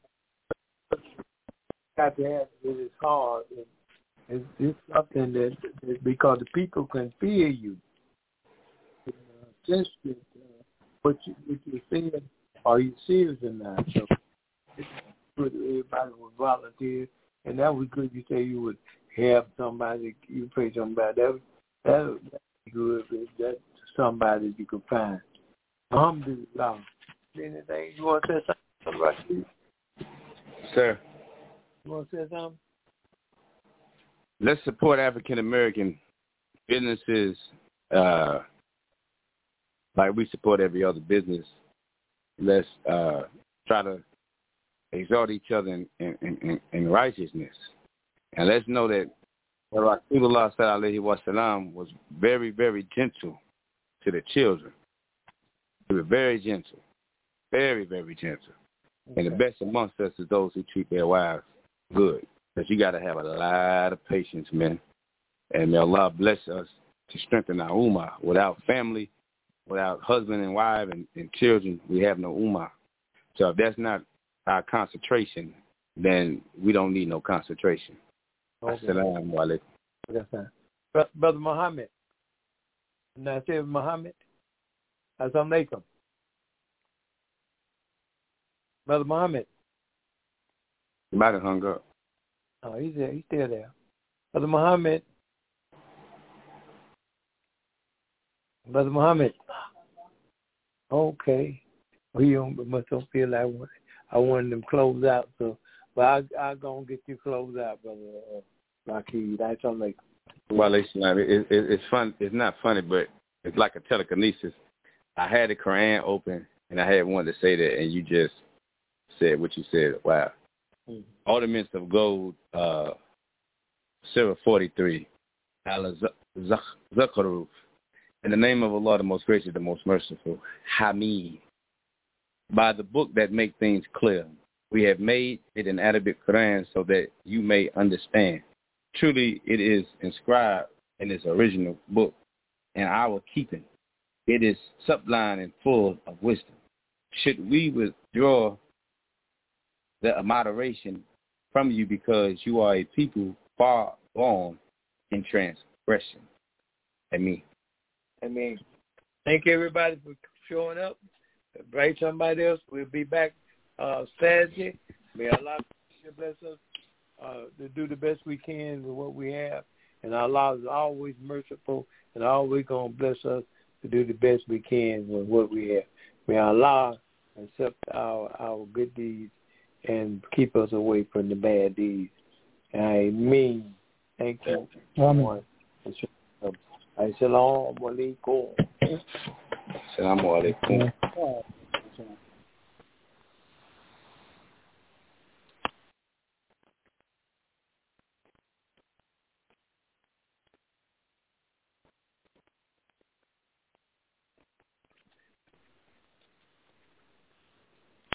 Got to have it is hard. It's, it's something that, that because the people can feel you. Uh, just that, uh, what you what you're saying, are you serious or not? So it's good. Everybody would volunteer, and that was good. You say you would help somebody, you pray somebody. That that would be good. If that's somebody you could find. Alhamdulillah. Anything you want to say something about you? Sir. You want to say something? Let's support African American businesses uh, like we support every other business. Let's uh, try to exalt each other in, in, in, in righteousness. And let's know that Rasulullah sallallahu alaihi wasallam was very, very gentle to the children. He was very gentle. Very, very gentle. Okay. And the best amongst us is those who treat their wives good. Because you got to have a lot of patience, man. And may Allah bless us to strengthen our ummah. Without family, without husband and wife and, and children, we have no ummah. So if that's not our concentration, then we don't need no concentration. Okay. Assalamu alaikum. That's right. Brother Muhammad. Now say Muhammad. Assalamu alaikum. Brother Muhammad. He might have hung up. Oh, he's there. He's still there. Brother Muhammad. Brother Muhammad. Okay. Well, you don't, must don't feel like I want, I wanted them close out. So, but I I gonna get you closed out, brother. Uh, Rocky, that's all like. Well, it's not. It, it, it's fun. It's not funny, but it's like a telekinesis. I had the Quran open, and I had wanted to say that, and you just said what you said. Wow. Mm-hmm. Ornaments of gold, uh, Surah forty-three, Allah Zakharuf. In the name of Allah, the most gracious, the most merciful, Hamid. By the book that make things clear, we have made it an Arabic Quran so that you may understand. Truly, it is inscribed in its original book, in our keeping. It is sublime and full of wisdom. Should we withdraw the moderation from you because you are a people far gone in transgression? Amen. Amen. Thank you, everybody, for showing up. Invite somebody else. We'll be back uh, Saturday. May Allah bless us uh, to do the best we can with what we have. And Allah is always merciful and always going to bless us to do the best we can with what we have. May Allah accept our, our good deeds and keep us away from the bad deeds. Amen. Thank you. Amen. Assalamu alaikum. Assalamu alaikum.